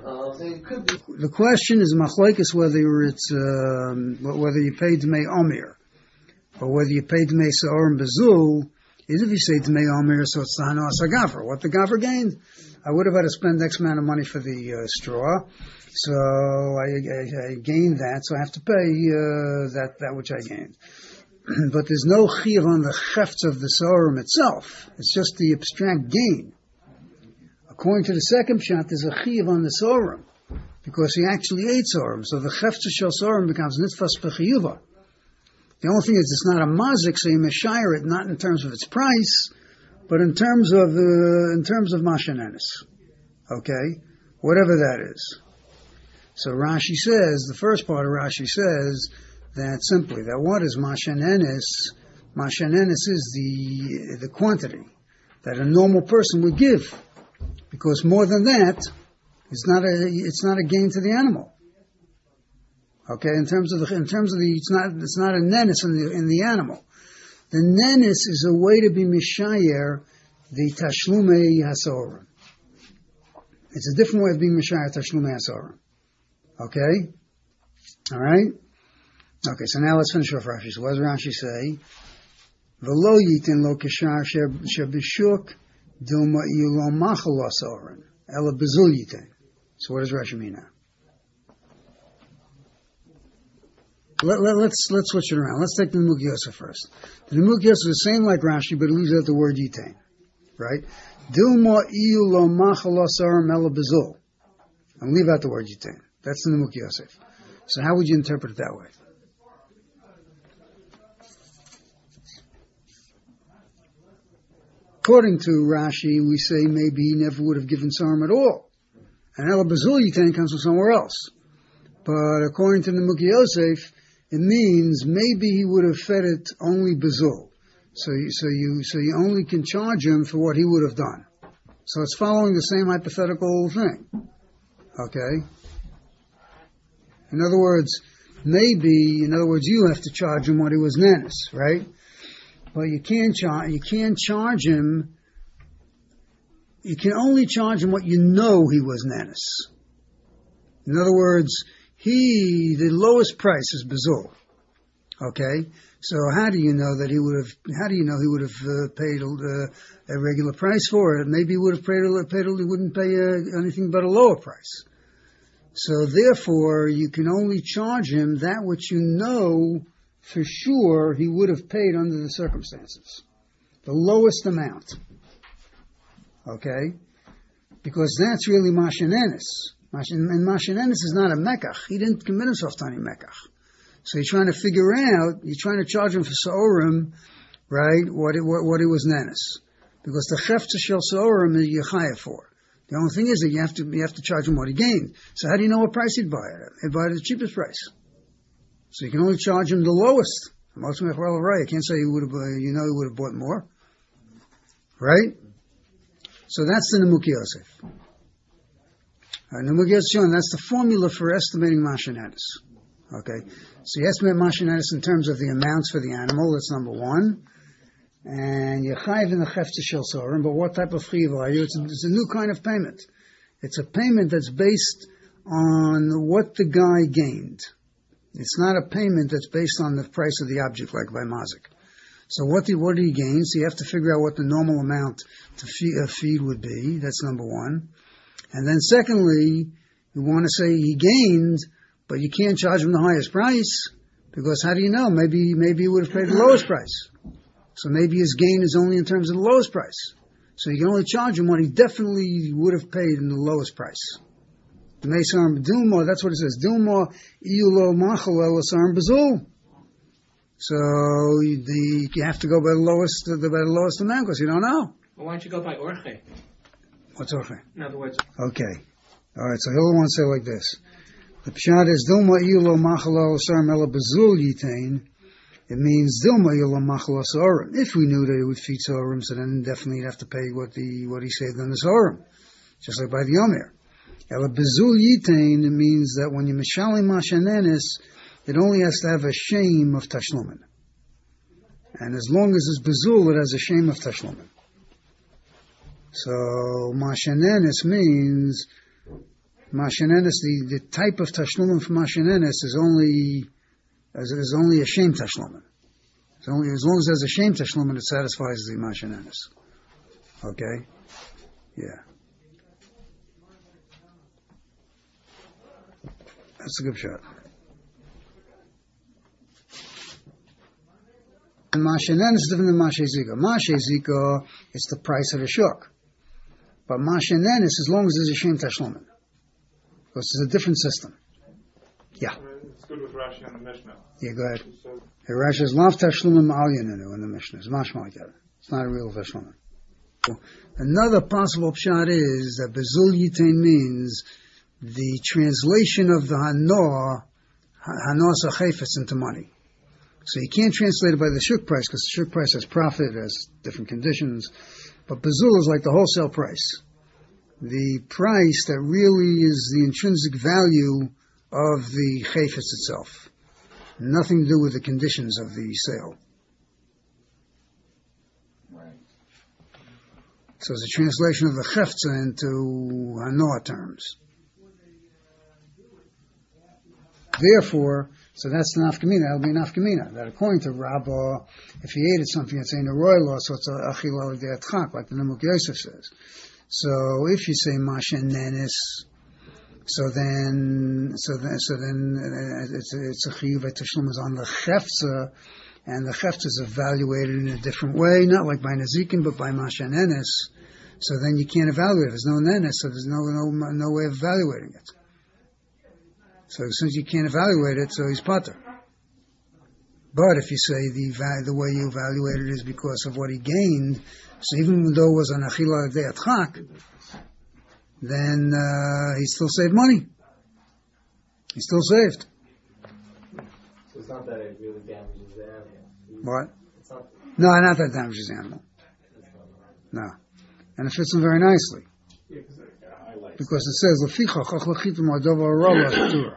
It could be. The question is machlokes whether you pay Dmei Omer or whether you pay Dmei Se'orim Bezul. Is if you say Dmei Omer, so it's Tahano Asagafer. What the Gaffer gained? I would have had to spend X amount of money for the straw, so I gained that, so I have to pay that which I gained. But there's no chiyuv on the chefts of the Se'orim itself. It's just the abstract gain. According to the second pshat, there's a chiyuv on the Se'orim, because he actually ate Se'orim, so the chefts of Se'orim becomes nitfas b'chiyuva. The only thing is it's not a mazik, so you meshire it not in terms of its price, but in terms of mashanenis. Okay? Whatever that is. So Rashi says, the first part of Rashi says that simply, that what is mashanenis? Mashanenis is the quantity that a normal person would give. Because more than that, it's not a gain to the animal. Okay, in terms of the it's not a nenis in the animal. The nenis is a way to be mishayer the tashlumei hasorim. It's a different way of being mishayer tashlumei hasorim. Okay, all right. Okay, so now let's finish off Rashi. So what does Rashi say? V'lo yitin lo kishar shebishuk dilma ilo machal hasorim ela bezul yitin. So what does Rashi mean now? Let's switch it around. Let's take the Nimuk Yosef first. The Nimuk Yosef is the same like Rashi, but it leaves out the word yitain. Right? Dilma iyu lo machal asarim ela bezul. And leave out the word yitain. That's the Nimuk Yosef. So how would you interpret it that way? According to Rashi, we say maybe he never would have given sarim at all. And ela bezul yitain comes from somewhere else. But according to the Nimuk Yosef, it means maybe he would have fed it only bezul. So you only can charge him for what he would have done. So it's following the same hypothetical thing. Okay? In other words, you have to charge him what he was nenis, right? But you can't charge him. You can only charge him what you know he was nenis. In other words, the lowest price is bezul. Okay? So how do you know he would have paid a regular price for it? Maybe he would have he wouldn't pay anything but a lower price. So therefore, you can only charge him that which you know for sure he would have paid under the circumstances. The lowest amount. Okay? Because that's really mashanenis. And mashanenis is not a mekach. He didn't commit himself to any mekach. So you're trying to charge him for Se'orim, right, what he was nenis. Because the chefta shel Se'orim is Yechaya for. The only thing is that you have to charge him what he gained. So how do you know what price he'd buy it at? He'd buy it at the cheapest price. So you can only charge him the lowest. You can't say he would have bought more. Right? So that's the Nimuk Yosef. Nimuk Yosef, that's the formula for estimating mashanetis. Okay? So you estimate mashanetis in terms of the amounts for the animal, that's number one. And you're chayiv in the chefta shel Se'orim, but what type of chayiv are you? It's a new kind of payment. It's a payment that's based on what the guy gained. It's not a payment that's based on the price of the object, like by mazik. So what did he gain? So you have to figure out what the normal amount to feed would be. That's number one. And then secondly, you want to say he gained, but you can't charge him the highest price, because how do you know? Maybe he would have paid the lowest price. So maybe his gain is only in terms of the lowest price. So you can only charge him what he definitely would have paid in the lowest price. Dilma, that's what it says. Dilma iulo machal elasarim bezul. So you have to go by the lowest amount, because you don't know. Well, why don't you go by orche? What's orche? In other words. Okay. All right. So he'll want to say like this. The pshat is Dilma iulo machal elasarim ela bezul yitain. It means Dilma iulo machal elasarim. If we knew that he would feed Se'orim, so then definitely he'd have to pay what he saved on the Se'orim, just like by the Omer. Ela bezul yitain means that when you mishalim mashanenis, it only has to have a shame of tashlumin. And as long as it's bezul, it has a shame of tashlumin. So mashanenis means Mashenenes, the type of tashlumim for Mashenenes is only a shame tashlumim. It's only as long as there's a shame tashlumim, it satisfies the Mashenenes. Okay? Yeah. That's a good shot. And Mashenenes is different than Mashe Zika. Mashe Zika is the price of the shuk. But Mashenenes, as long as there's a shame tashlumim. Because it's a different system. Yeah. It's good with Rashi and the Mishnah. Yeah, go ahead. Hey, Rashi is lav tashlumim al yanenu in the Mishnah. It's mashma like that. It's not a real tashlumim. Another possible pshat is that bezul yitain means the translation of the hanor sachefetz into money. So you can't translate it by the shuk price because the shuk price has profit, has different conditions. But bezul is like the wholesale price. The price that really is the intrinsic value of the chayfetz itself. Nothing to do with the conditions of the sale. Right. So it's a translation of the chefza into hanoah terms. Therefore, so that's the nafkamina. That'll be nafkamina. That according to Rabbah, if he ate something that's in a royal law, so it's a achila de'atchak, like the Nimuk Yosef says. So if you say Mashenenes, so then it's a chiyuv tashlum is on the chefza, and the chefza is evaluated in a different way, not like by Nezikin, but by Mashenenes. So then you can't evaluate it. There's no nenes, so there's no way of evaluating it. So since you can't evaluate it, so he's pater. But if you say the way you evaluate it is because of what he gained, so even though it was an achila de'atchak, then he still saved money. He still saved. So it's not that it really damages the animal. What? It's not. No, not that damages the animal. No. And it fits him very nicely. Yeah, because it highlights. Because it says, Leficha chach lechitim adova rala chatura.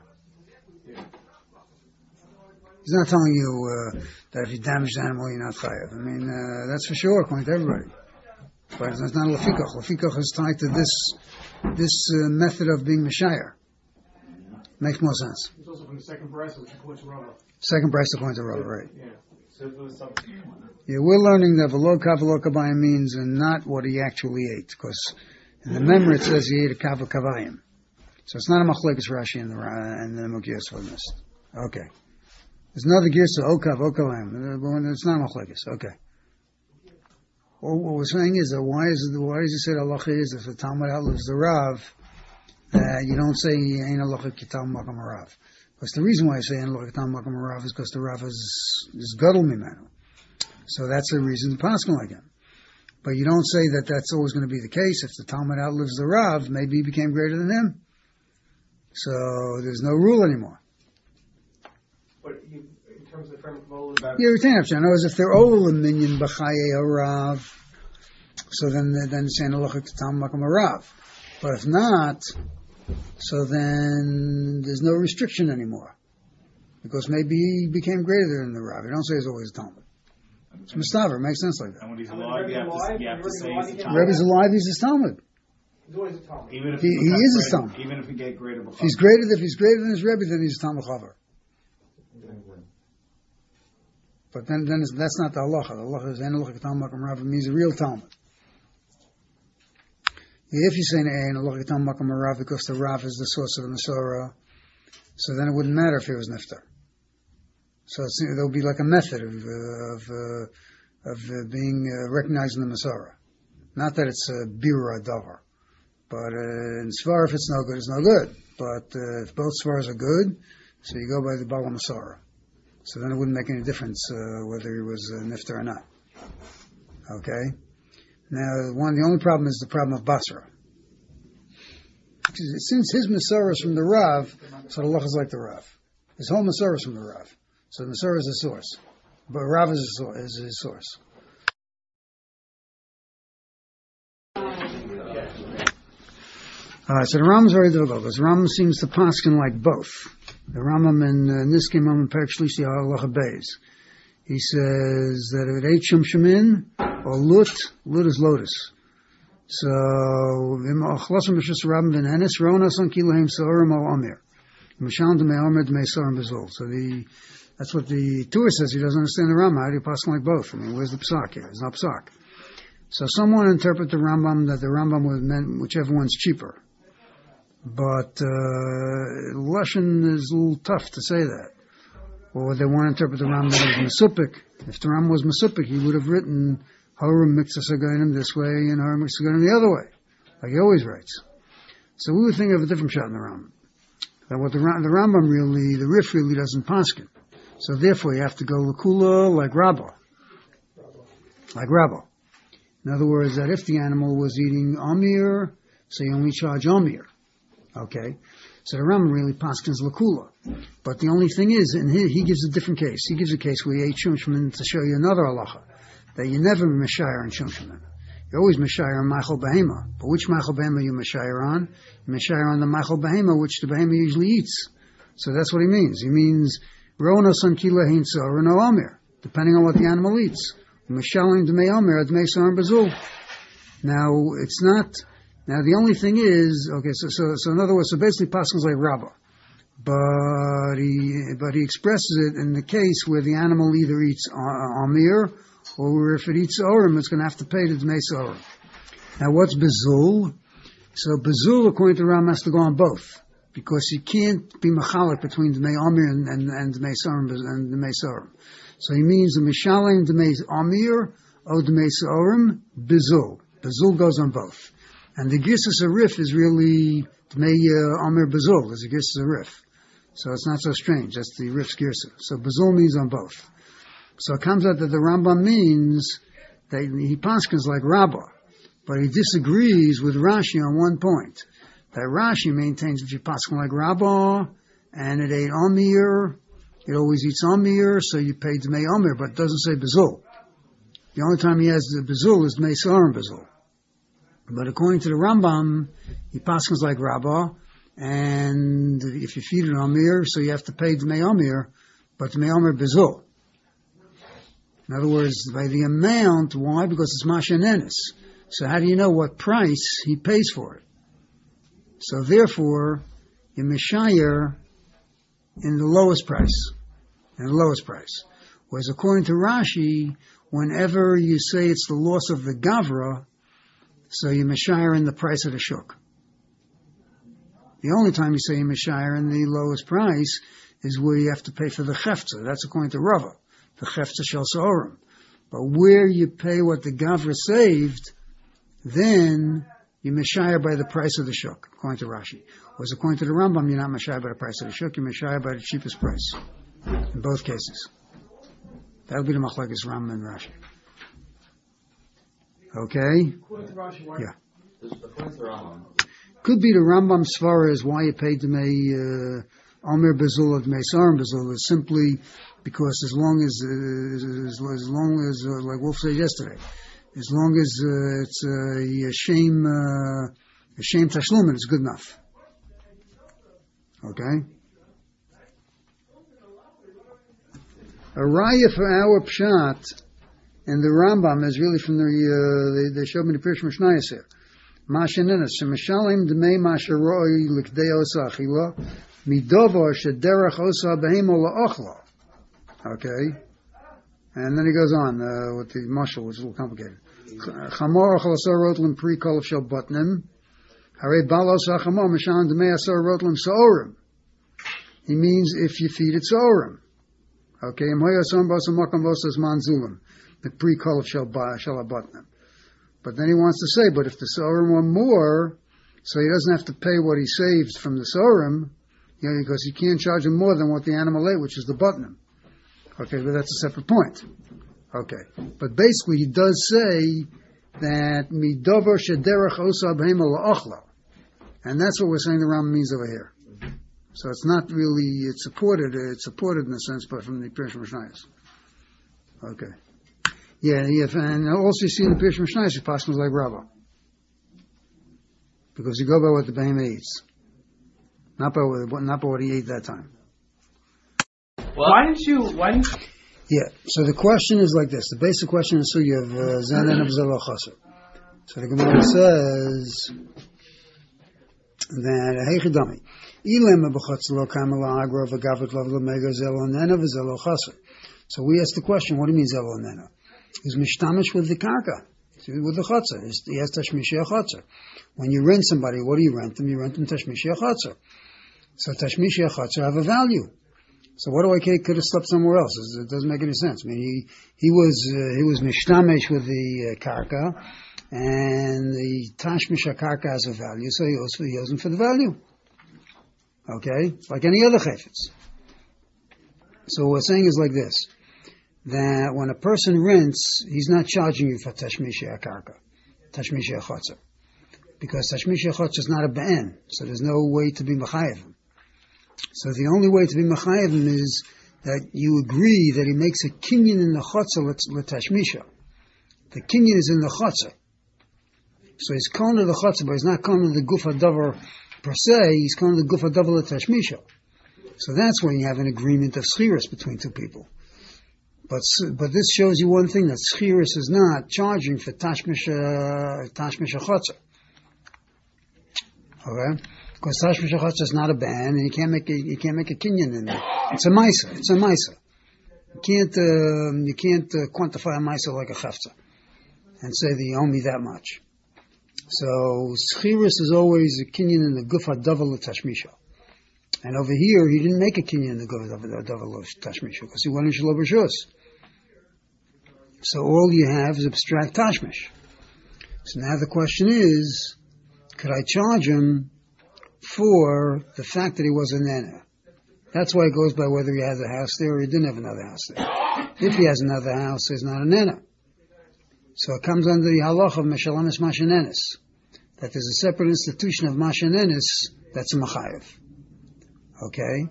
He's not telling you that if you damage the animal, you're not chayav. I mean, that's for sure, according to everybody. But it's not a lefikach. Lefikach is tied to this method of being Messiah. Makes more sense. It's also from the second bracelet, which according to Rava. Second price according to Rava, right? Yeah. So if it was something. Yeah, we're learning that v'lo kabayim means and not what he actually ate, because in the memory it says he ate a kabayim. So it's not a machlekes Rashi and the Mukiyos for this. Okay. There's another girsa, okav, it's not machlekes. Okay. Well, what we're saying is that why does he say halacha is if the Talmud outlives the Rav, that you don't say ain't halacha kitam makam Rav. Because the reason why I say ain't halacha kitam makam Rav is because the Rav is gadol mimenu. So that's the reason to paskin like him. But you don't say that that's always going to be the case. If the Talmud outlives the Rav, maybe he became greater than him. So there's no rule anymore. But in terms of frame of Ola, about Yeah, retain option. In other words, if they're over a minion b'chaye Rav, so then it's saying halacha kitam makam Rav. But if not, so then there's no restriction anymore. Because maybe he became greater than the Rav. You don't say he's always a Talmud. It's Mustafa. It makes sense like that. And when he's alive, you have to say he's a Talmud. Rebbe's alive, he's his Talmud. he's always a Talmud. Even if He becomes is his greater- Talmud. Even if he get greater b'chava. If he's greater than his Rebbe, then he's a Talmud Chavar. But then that's not the halacha. The halacha is ein halacha Talmud makam Rav. It means a real Talmud. If you say ein halacha Talmud makam Rav because the Rav is the source of the Masorah, so then it wouldn't matter if he was niftar. So there would be like a method of being recognizing the Masorah. Not that it's a birur davar, but in Svar, if it's no good, it's no good. But if both Svaras are good, so you go by the Bala Masorah. So then it wouldn't make any difference whether he was niftar or not. Okay? Now, the only problem is the problem of Basra. Since his Masorah is from the Rav, so the Lach is like the Rav. His whole Masorah is from the Rav. So the Masorah is the source. But Rav is his source. So the Rambam is very difficult because the Rambam seems to paskin like both. The Rambam in Niskei Mamon Perek Shlishi Halacha Beis, he says that if it ate Shum Shemin or Lut is lotus. So, Chlasam B'Shus Rabban Ben Enes, Ronas on Kilahim Sa'orim Al Amir. Mishan D'mei Omer D'mei Sa'orim B'Zul. So that's what the Torah says. He doesn't understand the Rambam. How do you pass like both? I mean, where's the Psak here? There's no Psak. So someone interpret the Rambam that the Rambam was meant whichever one's cheaper. But Lashon is a little tough to say that. Or they want to interpret the Rambam as Mesupik. If the Rambam was Mesupik, he would have written Harum Mitzvah Sagainim this way and Harum Mitzvah Sagainim the other way, like he always writes. So we would think of a different shot in the Rambam. That what the Rambam really, the Rif really doesn't paskin. So therefore you have to go Lakula like Rabbah. Like Rabbah. In other words, that if the animal was eating Amir, so you only charge Amir. Okay? So the Rambam really paskins Lakula. But the only thing is, in here, he gives a different case. He gives a case where you ate Shumshman to show you another halacha. That you never Meshayar on Shumshman. You're always Meshayar on Machal Behema. But which Machal Behema you Meshayar on? You Meshayar on the Machal Behema, which the Behema usually eats. So that's what he means. He means, Ronos on Kila Hein Sor no Amir. Depending on what the animal eats. Meshalim D'mei Amir, D'mei Sor and Bazul. Now, it's not... Now the only thing is, okay, so in other words, so basically Pascal's like Rabbah. But he expresses it in the case where the animal either eats Amir, or if it eats Orim, it's going to have to pay the D'mei Orim. Now what's Bezul? So Bezul, according to Ram, has to go on both. Because he can't be Machalik between D'mei Amir and D'mei Orim and D'mei Orim. So he means the Mishalim D'mei Amir, or D'mei Orim, Bezul. Bezul goes on both. And the Girsus Arif is really D'mei Amir Bezul. There's a Girsus Arif. So it's not so strange. That's the Rif's Girsa. So Bezul means on both. So it comes out that the Rambam means that he paskins like Rabbah, but he disagrees with Rashi on one point. That Rashi maintains if you paskin like Rabbah and it ate Amir, it always eats Amir, so you pay D'mei Amir, but it doesn't say Bezul. The only time he has the Bezul is D'mei Sor and Bezul. But according to the Rambam, he paskins like Rabbah, and if you feed an Amir, so you have to pay D'mei Amir, but D'mei Amir Bezul. In other words, by the amount, why? Because it's Masha Nenis. So how do you know what price he pays for it? So therefore, you Meshayar in the lowest price. In the lowest price. Whereas according to Rashi, whenever you say it's the loss of the Gavra, so you Meshayar in the price of the Shuk. The only time you say you Meshayar in the lowest price is where you have to pay for the Chefza. That's according to Rava. The Chefza Shel Sa'orim. But where you pay what the Gavra saved, then you Meshayar by the price of the Shuk, according to Rashi. Whereas according to the Rambam, you're not Meshayar by the price of the Shuk, you're Meshayar by the cheapest price. In both cases. That'll be the Machlekes Rambam and Rashi. Okay? Yeah. Could be the Rambam Svara is why you paid D'mei Amir Bezul or D'mei Sor Bezul is simply because as long as like Wolf said yesterday, as long as it's a shame tashlumin, it's good enough. Okay? A raya for our pshat and the Rambam is really from the showed me the Pirush Mishnayos here. Mashanenes shemishalim D'mei masharoi likdei osa achila midovar shederach osa behemo la'ochla. Okay, and then he goes on with the mashal, which is a little complicated. Chamor ochel asar rotlim pri kol shel botnim harei balos hachamor mishalim D'mei asar rotlim sa'orim. He means if you feed it sa'orim. Okay, the pre-call of Shalabatnim. But then he wants to say, but if the Sorim were more, so he doesn't have to pay what he saved from the Sorim, because he can't charge him more than what the animal ate, which is the Butnim. Okay, but that's a separate point. Okay, but basically he does say that Midover Shederach Osa Behema La'ochla. And that's what we're saying the Rambam means over here. So it's not really, it's supported in a sense, but from the Pirush Mishnayos. Okay. Yeah, and also you see in the Pirush Mishnayos, he passes like Rabbah. Because you go by what the Behemah eats. Not by what he ate that time. Why didn't you? Yeah, so the question is like this. The basic question is, so you have Zan and Abzallah Chaser. So the Gemara says that Heichadami. So we ask the question, what do you mean Zelo Nena? He's mishtamish with the karka, with the chotzer. He has tashmishia chotzer. When you rent somebody, what do you rent them? You rent them tashmishia chotzer. So tashmishia chotzer have a value. So what do I could have slept somewhere else? It doesn't make any sense. I mean, he was mishtamish with the karka, and the tashmisha karka has a value, so he owes him for the value. Okay, like any other chayfetz. So what we're saying is like this: that when a person rents, he's not charging you for tashmisha karka, tashmisha chotzer, because tashmisha chotzer is not a ba'en, so there's no way to be mechayev him. So the only way to be mechayev him is that you agree that he makes a kinyan in the chotzer l'tashmisha. The kinyan is in the chotzer, so he's calling to the chotzer, but he's not calling to the guf hadavar per se. He's calling the guf hadavar l'tashmisha. So that's when you have an agreement of schiris between two people. But this shows you one thing, that schiris is not charging for tashmisha chotzer. Okay? Because tashmisha chotzer is not a ban, and you can't make a kinyan in there. It's a maisa. You can't quantify a maisa like a chafza and say that you owe me that much. So schiris is always a kinyan in the guf hadavar l'tashmisha. And over here, he didn't make a kinyan in the guf hadavar l'tashmisha because he went in shelo b'rshus. So all you have is abstract tashmish. So now the question is, could I charge him for the fact that he was a nena? That's why it goes by whether he has a house there or he didn't have another house there. If he has another house, he's not a nena. So it comes under the halach of Meshalamis Mashanenis, that there's a separate institution of Mashanenis that's a Machayev. Okay?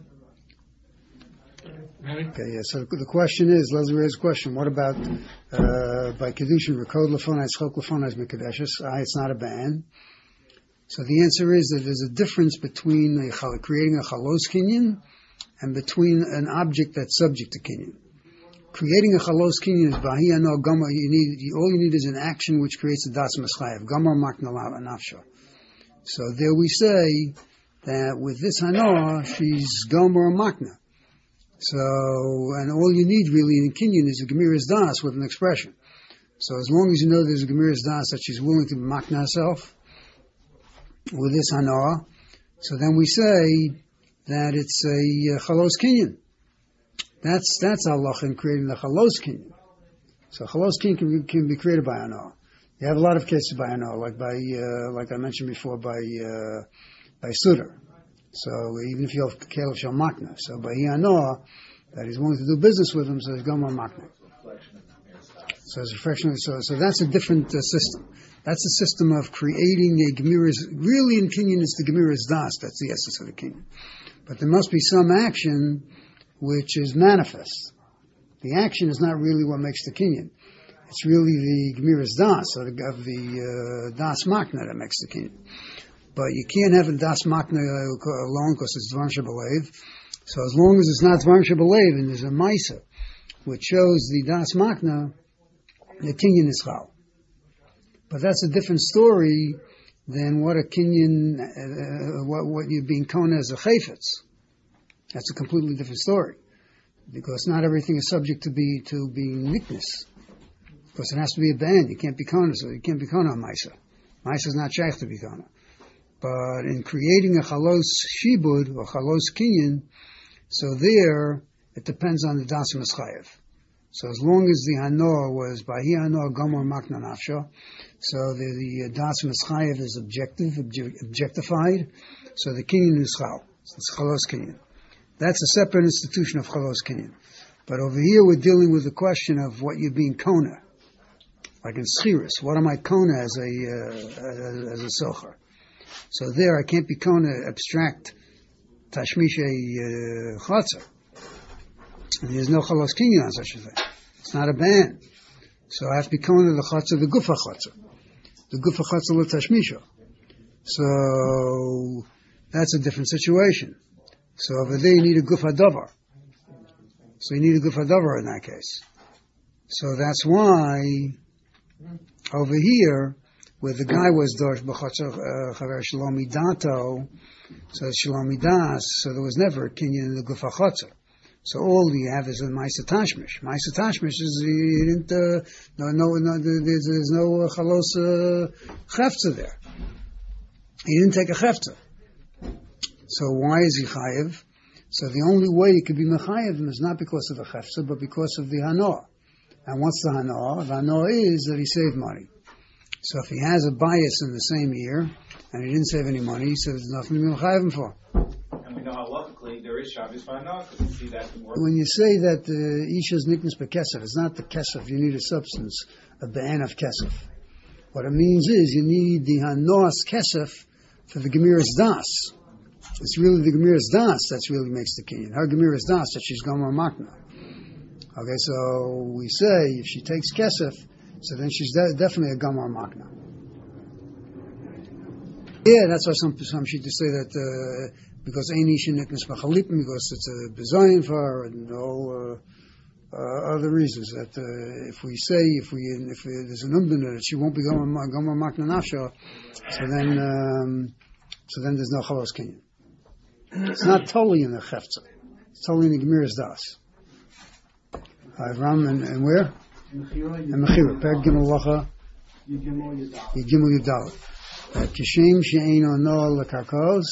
Okay, yeah, so the question is, Leslie raised a question, what about by Kedushin, Rekod Lefonai, Schok Lefonai, Mikadeshes? It's not a ban. So the answer is that there's a difference between creating a chalos kinyan and between an object that's subject to kinyan. Creating a chalos kinyan is bahi ano gamar. All you need is an action which creates a das meschayev. Gamar makna nafsha. So there we say that with this hanoah, she's gamar makna. So, and all you need really in kinyan is a gemiras das with an expression. So as long as you know there's a gemiras das that she's willing to makna herself with this hanoah, so then we say that it's a chalos kinyan. That's Allah in creating the chalos kinyan. So chalos kinyan can be created by hanoah. You have a lot of cases by hanoah, like like I mentioned before, by suitor. So even if you have Caleb Shal Makna, so by hanoah, that he's willing to do business with him, so he's Gomar Makna. So it's reflection. So that's a different system. That's a system of creating a Gemiras. Really, in kinyan, it's the Gemiras das. That's the essence of the kinyan. But there must be some action which is manifest. The action is not really what makes the kinyan. It's really the Gemiras das, of the das makna that makes the kinyan. But you can't have a das makna alone because it's dvar shebelev. So as long as it's not dvar shebelev and there's a maisa which shows the das makna, the kinyan is chal. But that's a different story than what a kinyan, what you're being kona as a chayfetz. That's a completely different story, because not everything is subject to being niknis. Because it has to be a band. You can't be kona, so you can't be kona on Maisa. Maisa is not shaykh to be kona. But in creating a chalos shibud or chalos kinyan, so there it depends on the das meschayev. So as long as the hanoah was bahi hanoah gomor makna nafsha, so the das meschayev is objectified, so the kinyan is chal. So it's chalos kinyan. That's a separate institution of chalos kinyan. But over here we're dealing with the question of what you're being kona. Like in schiris, what am I kona as a socher? So there I can't be kona abstract tashmisha chotzer. There's no chalos kinyan on such a thing. It's not a ban. So I have to be kona the chotzer, the gufa chotzer. The gufa chotzer l'tashmisha. So that's a different situation. So over there you need a guf hadavar. So you need a guf hadavar in that case. So that's why over here where the guy was Dorsh B'chotzer Chaver Shalomi Dato, so Shalomi Das, so there was never a Kinyan in the Guf HaChotzer. So all you have is a Ma'aser Tashmish. Ma'aser Tashmish is you didn't there's no Chalos Chefza there. He didn't take a Chefza. So why is he Chayev? So the only way he could be Mechayev is not because of the Chefza, but because of the Hanoah. And what's the Hanoah? The Hanoah is that he saved money. So if he has a bias in the same year, and he didn't save any money, he says there's nothing to be Mechayev him for. And we know how logically there is Shabbos V'Hanoah, because we see that in work. When you say that Isha's Niknas B'Kesef, it's not the Kesef, you need a substance, a Be'en of Kesef. What it means is you need the Hanoah's Kesef for the Gemiras Das. It's really the Gemiras Das that really makes the Kinyan. Her Gemiras Das that she's Gomer Makna. Okay, so we say if she takes Kesef, so then she's definitely a Gomer Makna. Yeah, that's why some should say that because Ein Isha Niknas B'Chalipim, because it's a Bezayin for her, and all other reasons that if there's an umdana that she won't be Gomer Makna Nafsha, so then there's no Chalos Kinyan. It's not totally in the Chefza. It's totally in the Gemiras Das. Ram and where? And Mechira. Per Gimel Lacha. Yigimel Yudal. Kishem she'eino noah lekarkos.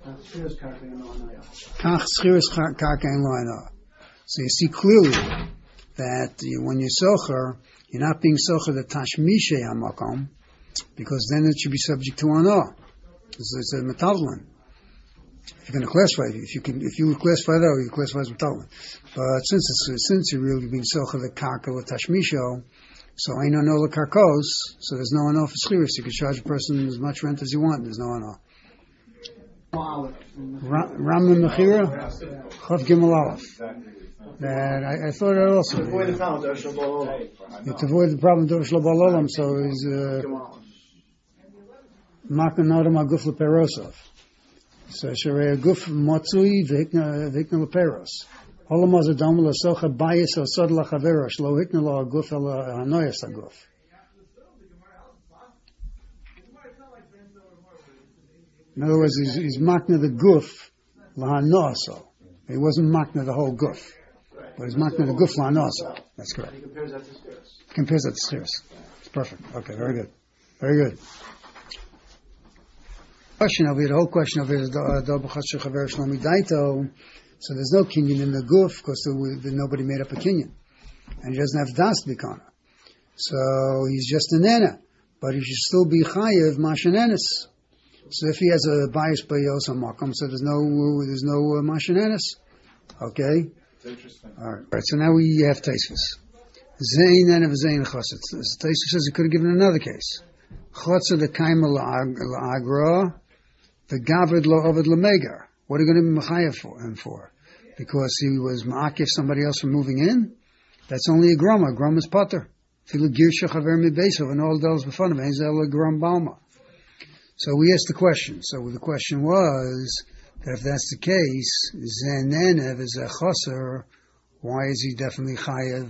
Kach schiris karkein lo enoah. So you see clearly that when you socher, you're not being socher the tashmishe hamakom, because then it should be subject to anoah. It's a metavlin. If you're going to classify it, if you would classify that, you classify as metavlin. But since you're really being socher the karka with tashmisho, so I know no karkos, so there's no anoah for schiris. You can charge a person as much rent as you want. There's no anoah. Ramlan Mechira, Chav Gimel Aleph. That I thought that also. To avoid the problem, Dorsh L'Balolam, so is Makna Nodam Aguf L'Perosov. So Sharei Aguf Motzui V'Hikna L'Peros. Olam Azadam L'Socha Bayis Osod L'Chaverosh Lo Hikna Lo Aguf El Hanoyas Aguf. In other words, he's makna the guf lahanoso. He wasn't makna the whole guf, but he's makna the guf lahanoso. That's correct. He compares that to schiris. Compares that to schiris. It's perfect. Okay, very good. Very good. Question over here, the whole question over here is Dobachatsh Chaver Shlomi Daito. So there's no kinyan in the guf because nobody made up a kinyan, and he doesn't have das bikana. So he's just a nana, but he should still be chayev mashanenis. So if he has a bias by Yosa Makam, so there's no Mashananis. Okay? It's interesting. Alright, so now we have Taisvis. Zain and Zain Chassid. Taisvis says he could have given another case. Chotza the Kaima La'agra, the Gavrid La'ovid L'megar. What are you going to be Machayev for him for? Because he was Ma'akif somebody else from moving in? That's only a Grama. Grama's Potter. Filu Girsha Chaver Mi Beisov, and all those before him. Hazel Gram Balma. So we asked the question. So the question was that if that's the case, Zenenev is a chaser. Why is he definitely chayev?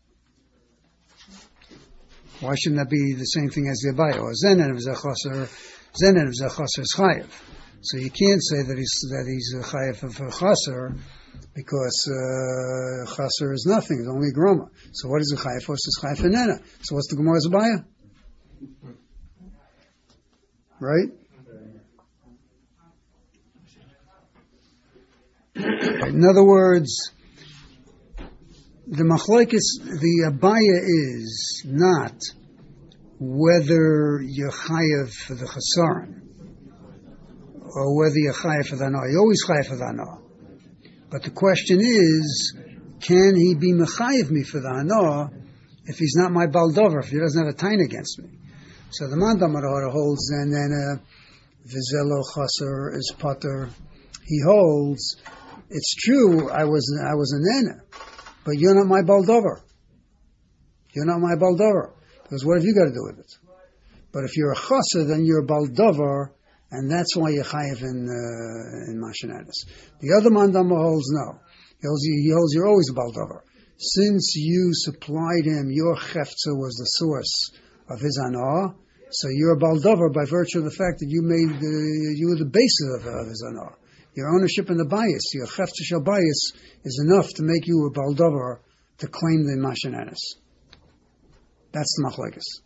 Why shouldn't that be the same thing as the abayo? Zenenev is a chaser. Zenenev is a chaser is chayev. So you can't say that he's a chayev of a chaser because chaser is nothing. It's only groma. So what is a chayev for? It's chayev nena. So what's the Gemara's abayo? Right? In other words, the machlokes, the abaya is not whether you're chayev for the chasaron or whether you're chayev for the anoah. You're always chayev for the anoah. But the question is, can he be mechayev me for the anoah if he's not my baldover, if he doesn't have a tain against me? So the Mandamar holds, and then Vizelo Chaser is Potter. He holds, it's true, I was a nana, but you're not my baldover. You're not my baldover. Because what have you got to do with it? But if you're a Chaser, then you're a baldover, and that's why you're chayev in Mashananis. The other Mandamar holds no. He holds you're always a baldover. Since you supplied him, your Cheftza was the source of his anoah, So you're a baldover by virtue of the fact that you were the basis of his anah. Your ownership in the bias, your chefta shel bias, is enough to make you a baldover to claim the mashanenis. That's the machlekes.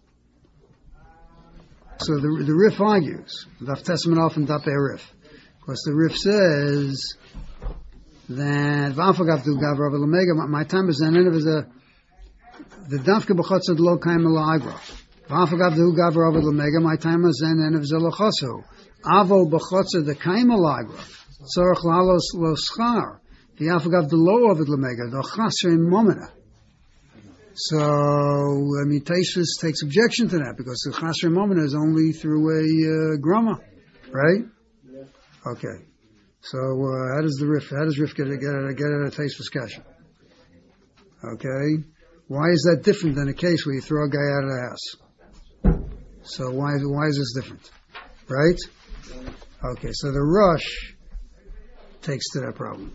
So the Rif argues, Daf Testament off and Daf Rif, because the Rif says that V'afagav du gavra v'lemega. My time is an end of the dafke b'chotzad lo kaim la'agra. V'afagav du gavra v'lemega. My time is an end of the lochaso. Avo b'chotzad the kaim la'agra. Tzorach lalos lo schar. V'afagav du lo avid lemega. The chasre momena. So, Taishus takes objection to that because the chasre momena is only through a grama, right? Okay. So how does Rif get at a Taishus kasha? Okay. Why is that different than a case where you throw a guy out of the house? So why is this different? Right? Okay. So the Rush takes to that problem.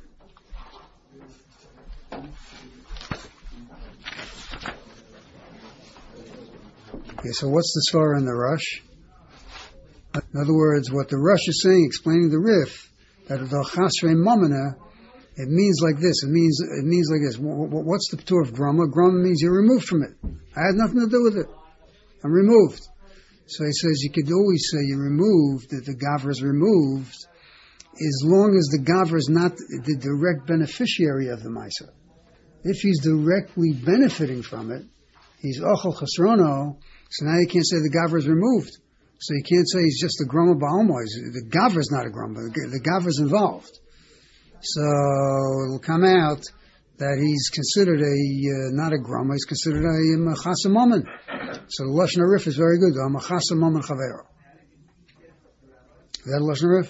Okay, so what's the svara in the Rush? In other words, what the Rush is saying, explaining the Rif, that the chasrei momena, it means like this. It means like this. What's the p'tur of grama? Grama means you're removed from it. I had nothing to do with it. I'm removed. So he says you could always say you're removed, that the gavra is removed, as long as the gavra is not the direct beneficiary of the maisa. If he's directly benefiting from it, he's ochel chasrono. So now you can't say the gavra is removed. So you can't say he's just a grama ba'alma. The gavra is not a grama. The gavra is involved. So it'll come out that he's considered not a grama. He's considered a machasa momen. So the lashon harif is very good. A machasa momen chavero. Is that a lashon harif?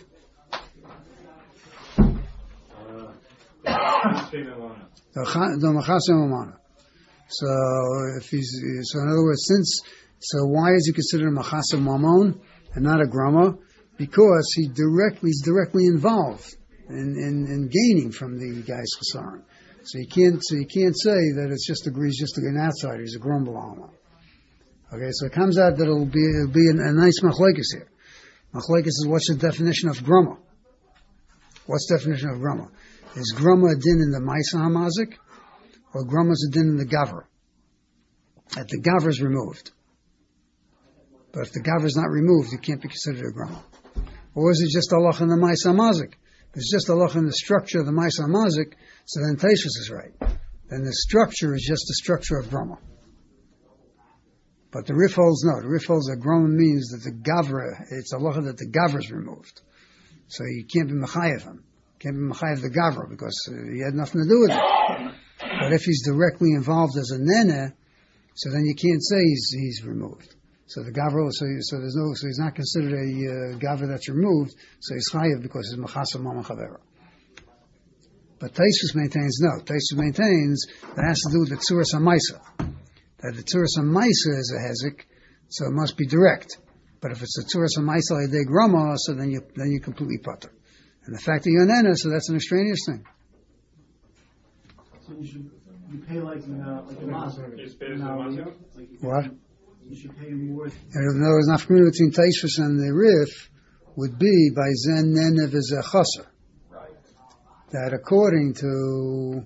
The machasa momana. So in other words, why is he considered a machasa mamon and not a grama? Because he's directly involved in gaining from the guy's chesaron. So you can't say that he's just an outsider. He's a grumble alma. Okay, so it comes out that it'll be a nice machlekes here. Machlekes is what's the definition of grama? What's the definition of grama? Is grama a din in the maisa hamazik, or grama is a din in the gavra? That the gavra is removed. But if the gavra is not removed, it can't be considered a grama. Or is it just Allah in the maisa hamazik? If it's just Allah in the structure of the maisa hamazik, so then Taishus is right. Then the structure is just the structure of grama. But the Rif holds no. The Rif holds that grama means that the gavra, it's Allah that the gavra is removed. So you can't be mechayev him. Can't be mechayev the gavra because he had nothing to do with it. But if he's directly involved as a nene, so then you can't say he's removed. So the gavra, so he's not considered a gavra that's removed. So he's chayev because he's machasa mama chavera. But Taisus maintains no. Taisus maintains that has to do with the tzuras hamaisa. That the tzuras hamaisa is a hezek, so it must be direct. But if it's a tzuras hamaisa a de grama, so then you completely putter. And the fact that you're nena, so that's an extraneous thing. So you pay like a mazur. What? You should pay more. In other words, not familiar between Taishus and the Rif would be by Zen Nenev is a chaser. Right. That according to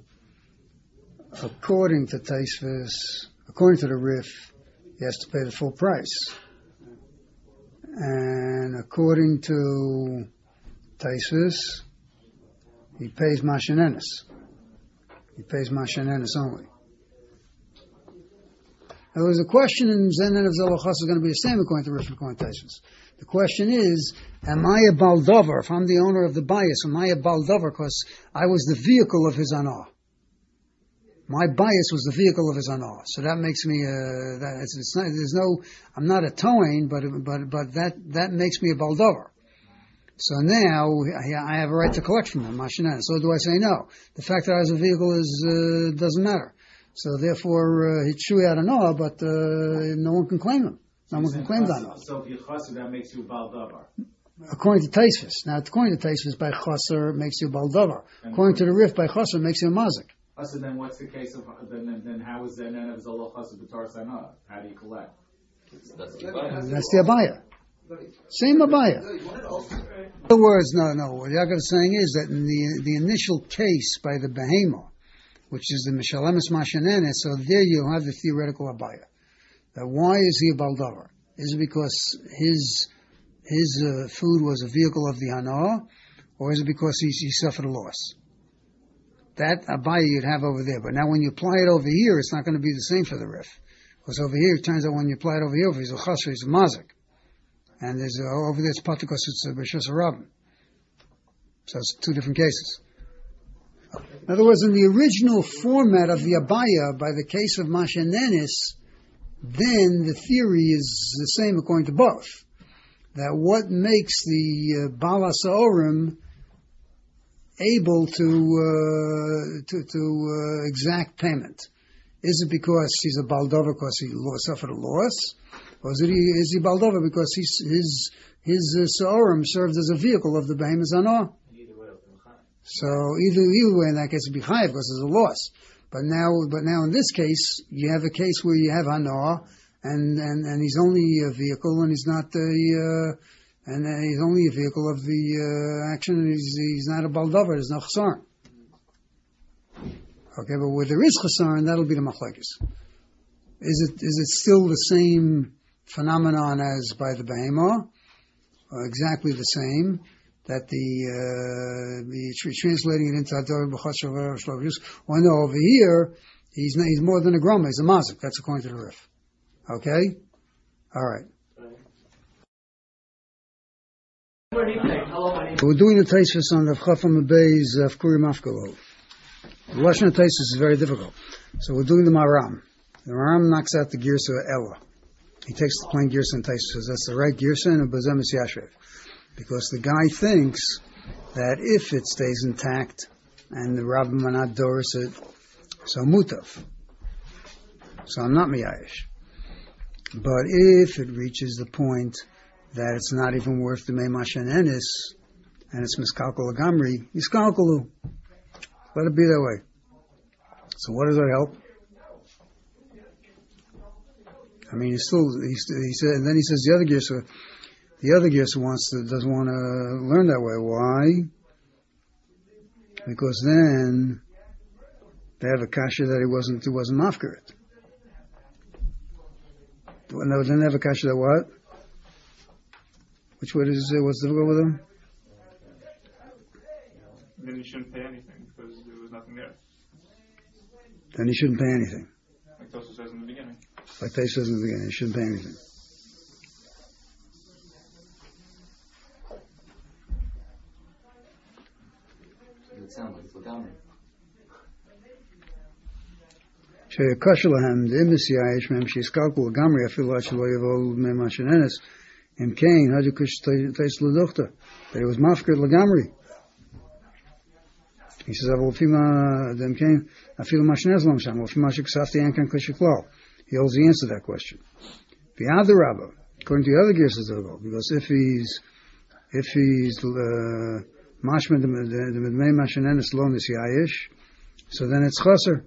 Taishus, according to the Rif, he has to pay the full price. And according to Taishus, he pays Mashanenis. He pays Mashanenis only. There was a question in Zen and of Zelachas is going to be the same according to Rif and according to Taishus. The question is, am I a baldover? If I'm the owner of the bias, am I a baldover because I was the vehicle of his anah? My bias was the vehicle of his anah. So that makes me, I'm not a toin, but that makes me a baldover. So now I have a right to collect from him, Mashanan. So do I say no? The fact that I was a vehicle doesn't matter. So therefore, he's true out of Noah, but no one can claim him. No one can claim that Noah. So if you're chaser, that makes you a baldavar. According to Taishus. Now, according to Taishus, by chaser makes you a baldavar. According to the Rif, by chaser makes you a mazik. So then what's the case of, then how is that of Zolo chaser b'tar sanah? How do you collect? That's the Abaya. That's the Abaya. Same Abaya. In other words, no. What Yaakov is saying is that in the initial case by the Behema, which is the Mishalemis Mashanenes, so there you have the theoretical Abaya. That why is he a Baldavar? Is it because his food was a vehicle of the Hana, or is it because he suffered a loss? That Abaya you'd have over there. But now when you apply it over here, it's not going to be the same for the Rif. Because over here, it turns out when you apply it over here, if he's a Chasher, he's a Mazik. And there's over there, it's Patikos, it's a B'Shus Rabin. So it's two different cases. In other words, in the original format of the Abaya, by the case of Mashanenis, then the theory is the same according to both. That what makes the Bala Sa'orim able to exact payment? Is it because he's a Baldover because he suffered a loss? Or is he Baldover because his Sa'orim served as a vehicle of the Behemoth Zanah? So either way in that case it'd be Chayiv because there's a loss. But now in this case you have a case where you have Hana and he's only a vehicle and he's not he's only a vehicle of the action and he's not a Baldover, there's no Chasarn. Okay, but where there is Chasarn, that'll be the Machlekes. Is it still the same phenomenon as by the Behema? Exactly the same. That the translating it into Hadar B'Chashav Shlovius. Well, no, over here he's more than a groma. He's a mazik. That's according to the Rif. Okay, all right. We're doing the Taisus on the Chafam Abay's Kuri Mafkalo. The Lashon of Taisus is very difficult, so we're doing the Maram. The Maram knocks out the Girsa Ella. He takes the plain Girsa and Taisus says that's the right Girsa and a Bazemis Yashev. Because the guy thinks that if it stays intact and the Rabbi Manat Doris it, so mutav. So I'm not miyayish. But if it reaches the point that it's not even worth the Meimash and Ennis, and it's miskalkul agamri, miskalkulu. Let it be that way. So what does that help? I mean, he said, and then he says the other Gersa doesn't want to learn that way. Why? Because then they have a kasha that he wasn't mafkarit. No, then they have a kasha that what? Which way does it say? What's difficult with him? Then he shouldn't pay anything because there was nothing there. Then he shouldn't pay anything. Like Tosu says in the beginning. Like Tosu says in the beginning, he shouldn't pay anything. It sounds like it's Lagamri. Sheyakashalahem the imisiyayish mem sheiskalku lagamri afilu shelo yavol memashenenes im kain hadukush teis leduchta that it was mafkir lagamri. He says avol fima dem kain afilu mashenes lam sham fima sheksafti ankan klishiklal. He holds the answer to that question. The other rabba, according to the other gears, because if he's mashma the medmei mashenenes lo nisiyayish, so then it's chaser.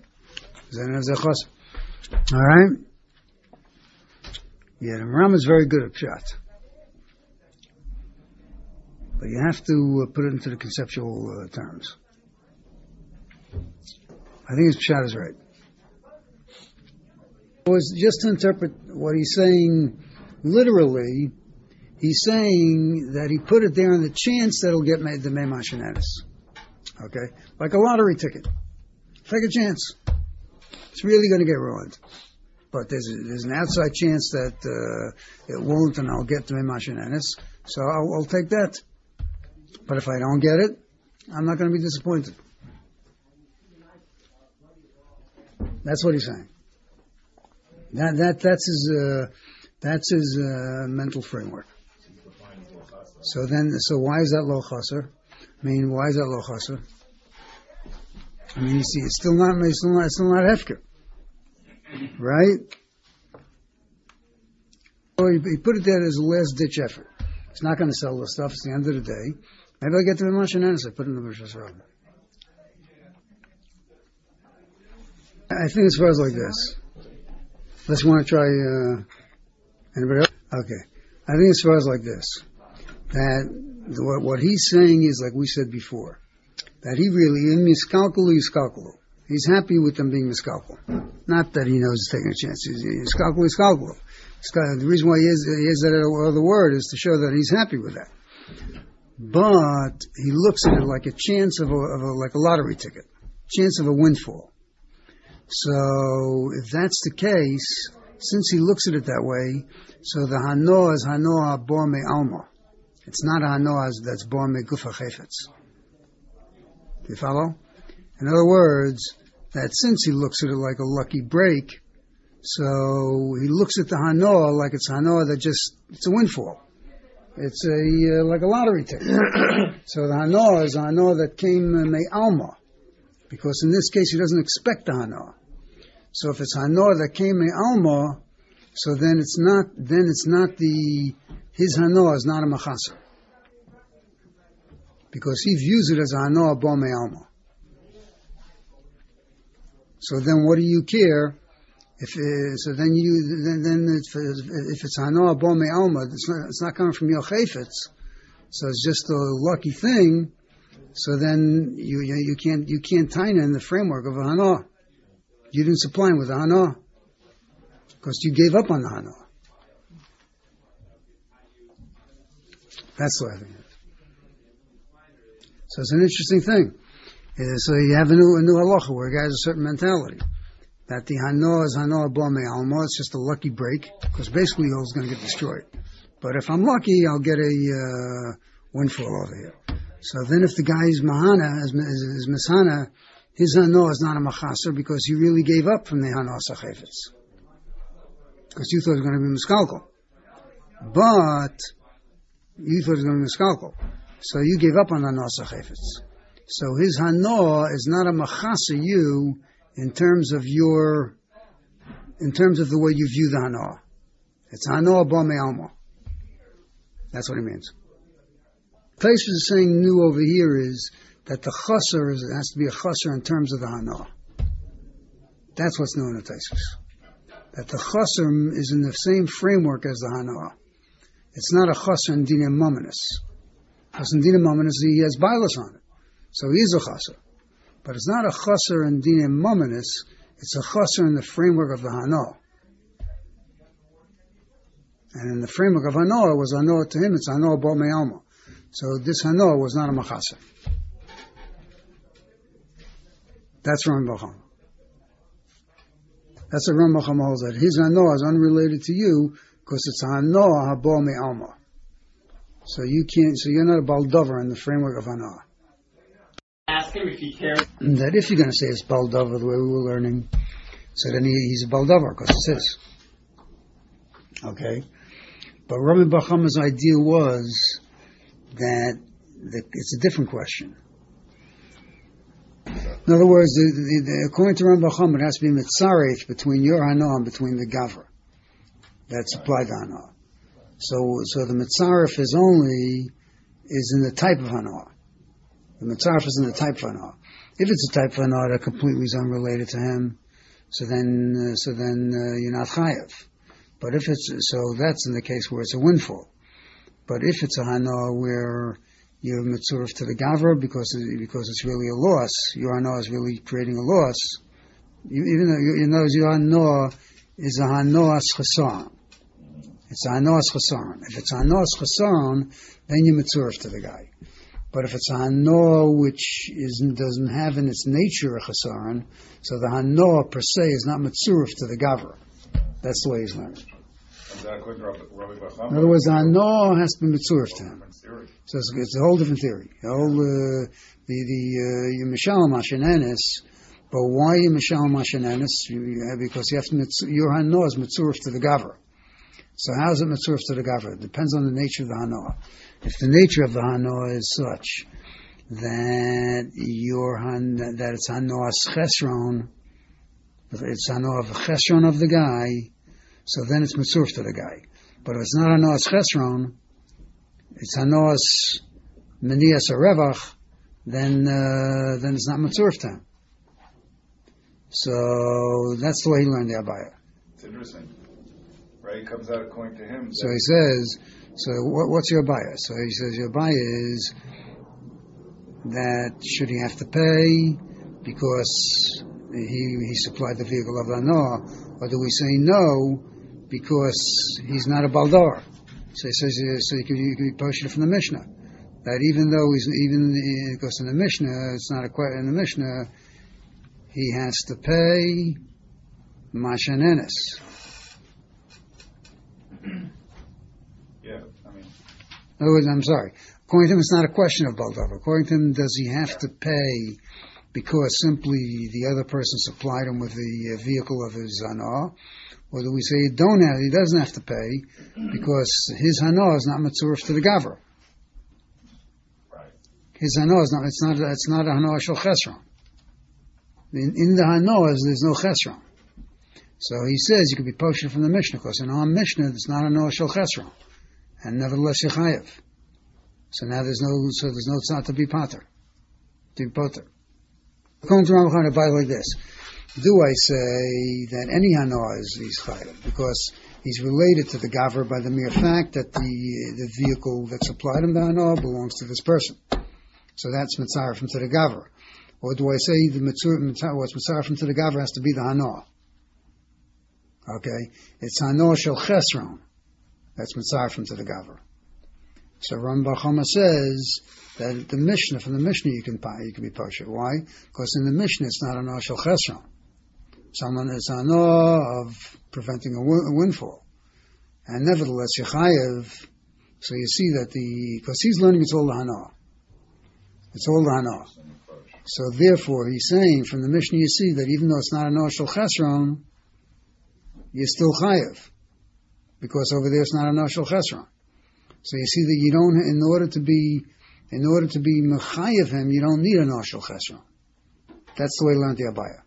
All right. Yeah, the Ram is very good at pshat, but you have to put it into the conceptual terms. I think his pshat is right. It was just to interpret what he's saying literally. He's saying that he put it there on the chance that it'll get made the Meimashenetis. Okay, like a lottery ticket. Take a chance. It's really going to get ruined. But there's an outside chance that it won't, and I'll get to Meimashenetis. So I'll take that. But if I don't get it, I'm not going to be disappointed. That's what he's saying. That's his mental framework. So why is that lo chaser? I mean, why is that lo chaser? I mean, you see, it's still not hefker, right? So he put it there as a last ditch effort. He's not going to sell the stuff. It's the end of the day. Maybe I'll get to the Mashanenis. I put it in the B'Shus Rabin. I think as far as like this. Unless you want to try Anybody else? Okay. I think as far as like this, that what he's saying is, like we said before, that he really, in miskalkulu, he's happy with them being miskalkul. Not that he knows he's taking a chance. He's kalkulu. The reason why he has that other word is to show that he's happy with that. But he looks at it like a chance of like a lottery ticket, chance of a windfall. So if that's the case, since he looks at it that way, so the hanoah is hanoah bor me alma. It's not a hanoah that's bor me gufa chayfetz. Do you follow? In other words, that since he looks at it like a lucky break, so he looks at the hanoah like it's hanoah that it's a windfall. It's like a lottery ticket. So the hanoah is a hanoah that came me alma, because in this case he doesn't expect the hanoah. So if it's hanoah that came me alma, so then it's not his hanoah is not a machasar, because he views it as a hanoah bo me alma. So then what do you care? If it's hanoah bo me alma, it's not coming from your chayfetz, so it's just a lucky thing. So then you can't tie it in the framework of a hanoah. You didn't supply him with a hanoah because you gave up on the hanoah. That's what I think. So it's an interesting thing. So you have a new halacha where a guy has a certain mentality that the hanoah is hanoah bo me alma. It's just a lucky break because basically he's going to get destroyed. But if I'm lucky, I'll get a windfall over here. So then if the guy's mahana is mishana, his hanoah is not a machasar because he really gave up from the hanoah sachefetz. Because you thought it was going to be miskalkal. But you thought it was going to be miskalkal. So you gave up on hanoah sachefetz. So his hanoah is not a machasar you in terms of the way you view the hanoah. It's hanoah bo me alma. That's what he means. Taisus is saying new over here is that the chasar has to be a chasar in terms of the hanoah. That's what's known in Taisus. That the chasar is in the same framework as the hanoah. It's not a chasar in dinah mominus. Because in dinah mominus he has bilas on it. So he is a chasar. But it's not a chasar in dinah mominus, it's a chasar in the framework of the hanoah. And in the framework of hanoah was hanoah to him, it's hanoah bo me alma. So this hanoah was not a machasar. That's Rambam. That's what Rambam holds, that his hanoah is unrelated to you because it's hanoah habo me alma. So you're not a baldover in the framework of hanoah. Ask him if he cares. That if you're going to say it's baldover the way we were learning, so then he's a baldover because it's his. Okay? But Rabbi Bachama's idea was that it's a different question. In other words, according to Rabbi Bacham, it has to be mitzaref between your hanoah and between the gavra that supplied the hanoah. So the mitzaref is in the type of hanoah. The mitzaref is in the type of hanoah. If it's a type of hanoah that completely is unrelated to him, so then you're not chayav. But if that's in the case where it's a windfall. But if it's a hanoah where you're mitzuref to the gavra because it's really a loss, your hanoah is really creating a loss. Even though your hanoah is a hanoah chesaron. It's a hanoah chesaron. If it's a hanoah chesaron, then you're mitzuref to the guy. But if it's a hanoah which doesn't have in its nature a chesaron, so the hanoah per se is not mitzuref to the gavra. That's the way he's learning. In other words, the hanoah has to be mitzuref to him. So it's a whole different theory. The whole Yemishal Mashanenis. But why Yemishal Mashanenis? Because you have to your hanoah is mitzuref to the gavra. So how is it mitzuref to the gavra? It depends on the nature of the hanoah. If the nature of the hanoah is such that that it's hanoah chesron, it's hanoah of chesron of the guy, so then it's mitzuref to the guy. But if it's not hanoah chesron, it's hanoah menias or revach, then it's not mitzuref to him. So that's the way he learned the Abaya. It's interesting. right? It comes out according to him. So he says, so what's your bias? So he says your bias is that should he have to pay because he supplied the vehicle of Hana, or do we say no because he's not a Baldar? So he says, so you could be posted from the Mishnah. That even though because in the Mishnah, it's not a question in the Mishnah, he has to pay Mashanenis. Yeah, I mean. In other words, I'm sorry. According to him, it's not a question of Baldav. According to him, does he have to pay because simply the other person supplied him with the vehicle of his Hana? Or do we say he doesn't have to pay because his Hana is not Mitzurif to the Gavra? Right. His Hana is not, it's not a Hana Shel Chesron. In the Hana, there's no Chesron. So he says you could be posted from the Mishnah because in our Mishnah, it's not a Hana Shel Chesron. And nevertheless, you're chayav. So now there's no tzad to be potter. To be potter. According to Rambam, I buy like this. Do I say that any hana is chayav because he's related to the gaver by the mere fact that the vehicle that supplied him the hana belongs to this person? So that's mitzaref from to the gaver. Or do I say what's mitzaref from to the gaver has to be the hana? Okay, it's hana shel chesron. That's mitzaref from to the gaver. So Rambam Chama says that from the Mishnah you can be posher. Why? Because in the Mishnah it's not an shel chesron. It's an of preventing a windfall. And nevertheless, Yechayev, so you see that because he's learning it's all the hana. It's all the hana. So therefore, he's saying from the Mishnah you see that even though it's not an shel chesron, you're still chayev. Because over there it's not an shel chesron. So you see that you don't, in order to be mechayev him, you don't need an shel chesron. That's the way he learned the Abaya.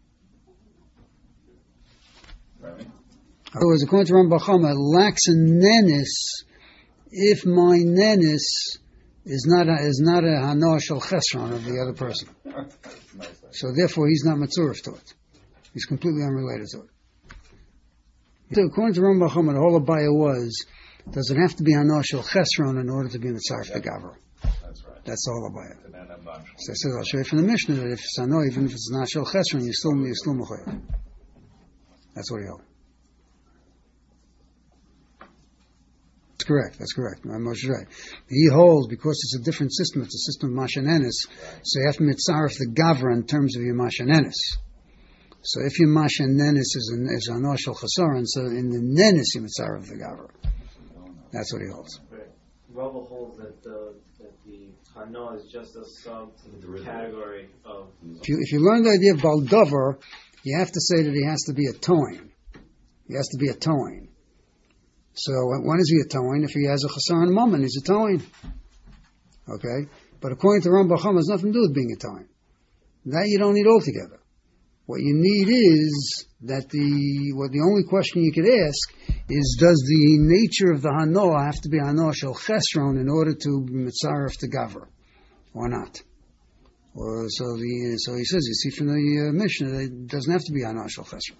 Right. In other words, according to Rambam Chama, it lacks a nenis if my nenis is not a hana shel chesron of the other person. So therefore, he's not matzurif to it. He's completely unrelated to it. So according to Rambam Chama, the whole Abaya was, does it have to be hana shel chesron in order to be mitzaref the gaver? That's right. That's all Abaya. And then I'm not sure. So I said, I'll show you from the Mishnah that if it's hana, even if it's not shel chesron, you're still mechayev. That's what he held. That's correct. Moshe is right. He holds, because it's a different system, it's a system of Mashanenis, so you have to mitzaref the Gavra in terms of your Mashanenis. So if your Mashanenis is Hana Shel Chasaron, so in the Nenis you mitzaref the Gavra. That's what he holds. Rava holds that the Hana is just a sub-category of... If you learn the idea of Baldover, you have to say that he has to be a towing. He has to be a towing. So when is he a towing? If he has a chasaron moment, he's a towing. Okay? But according to Rambam Chama, it has nothing to do with being a towing. That you don't need altogether. What you need is that the only question you could ask is, does the nature of the hana have to be hana shel chesron in order to be mitzaref to gaver, or not? Or so he says, you see from the Mishnah, that it doesn't have to be hana shel chesron.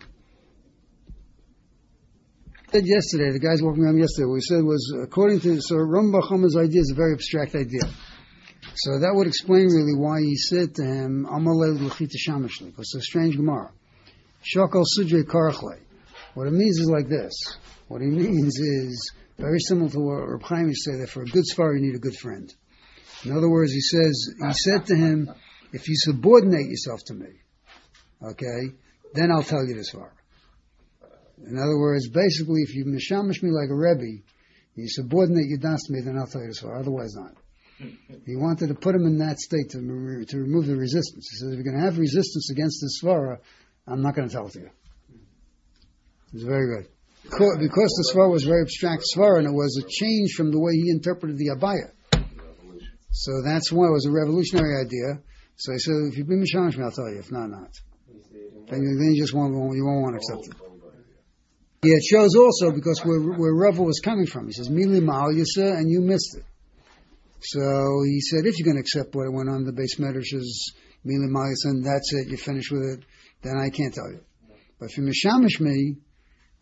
Yesterday, the guys walking around yesterday, what we said was, so Rambam Chama's idea is a very abstract idea. So that would explain really why he said to him, Amalei l'chita shamashli, because it's a strange Gemara. Shakal sudre karachle. What it means is like this. What he means is very similar to what Reb Chaim used to say, that for a good svar you need a good friend. In other words, he said to him, if you subordinate yourself to me, okay, then I'll tell you the svar. In other words, basically, if you mishamish me like a Rebbe, you subordinate your das to me, then I'll tell you the svar. Otherwise not. He wanted to put him in that state to remove the resistance. He says, if you're going to have resistance against this svara, I'm not going to tell it to you. It's very good. Because the svara was very abstract svara, and it was a change from the way he interpreted the Abaya. So that's why it was a revolutionary idea. So he said, if you bring me shamash me, I'll tell you. If not, not. Then you just won't want to accept it. Yeah, it shows also because where Rava was coming from. He says, Mili Ma'al Yisa, and you missed it. So he said, if you're going to accept what went on the base medrash's Mili Ma'al Yisa, and that's it, you're finished with it, then I can't tell you. But if you mishamish me,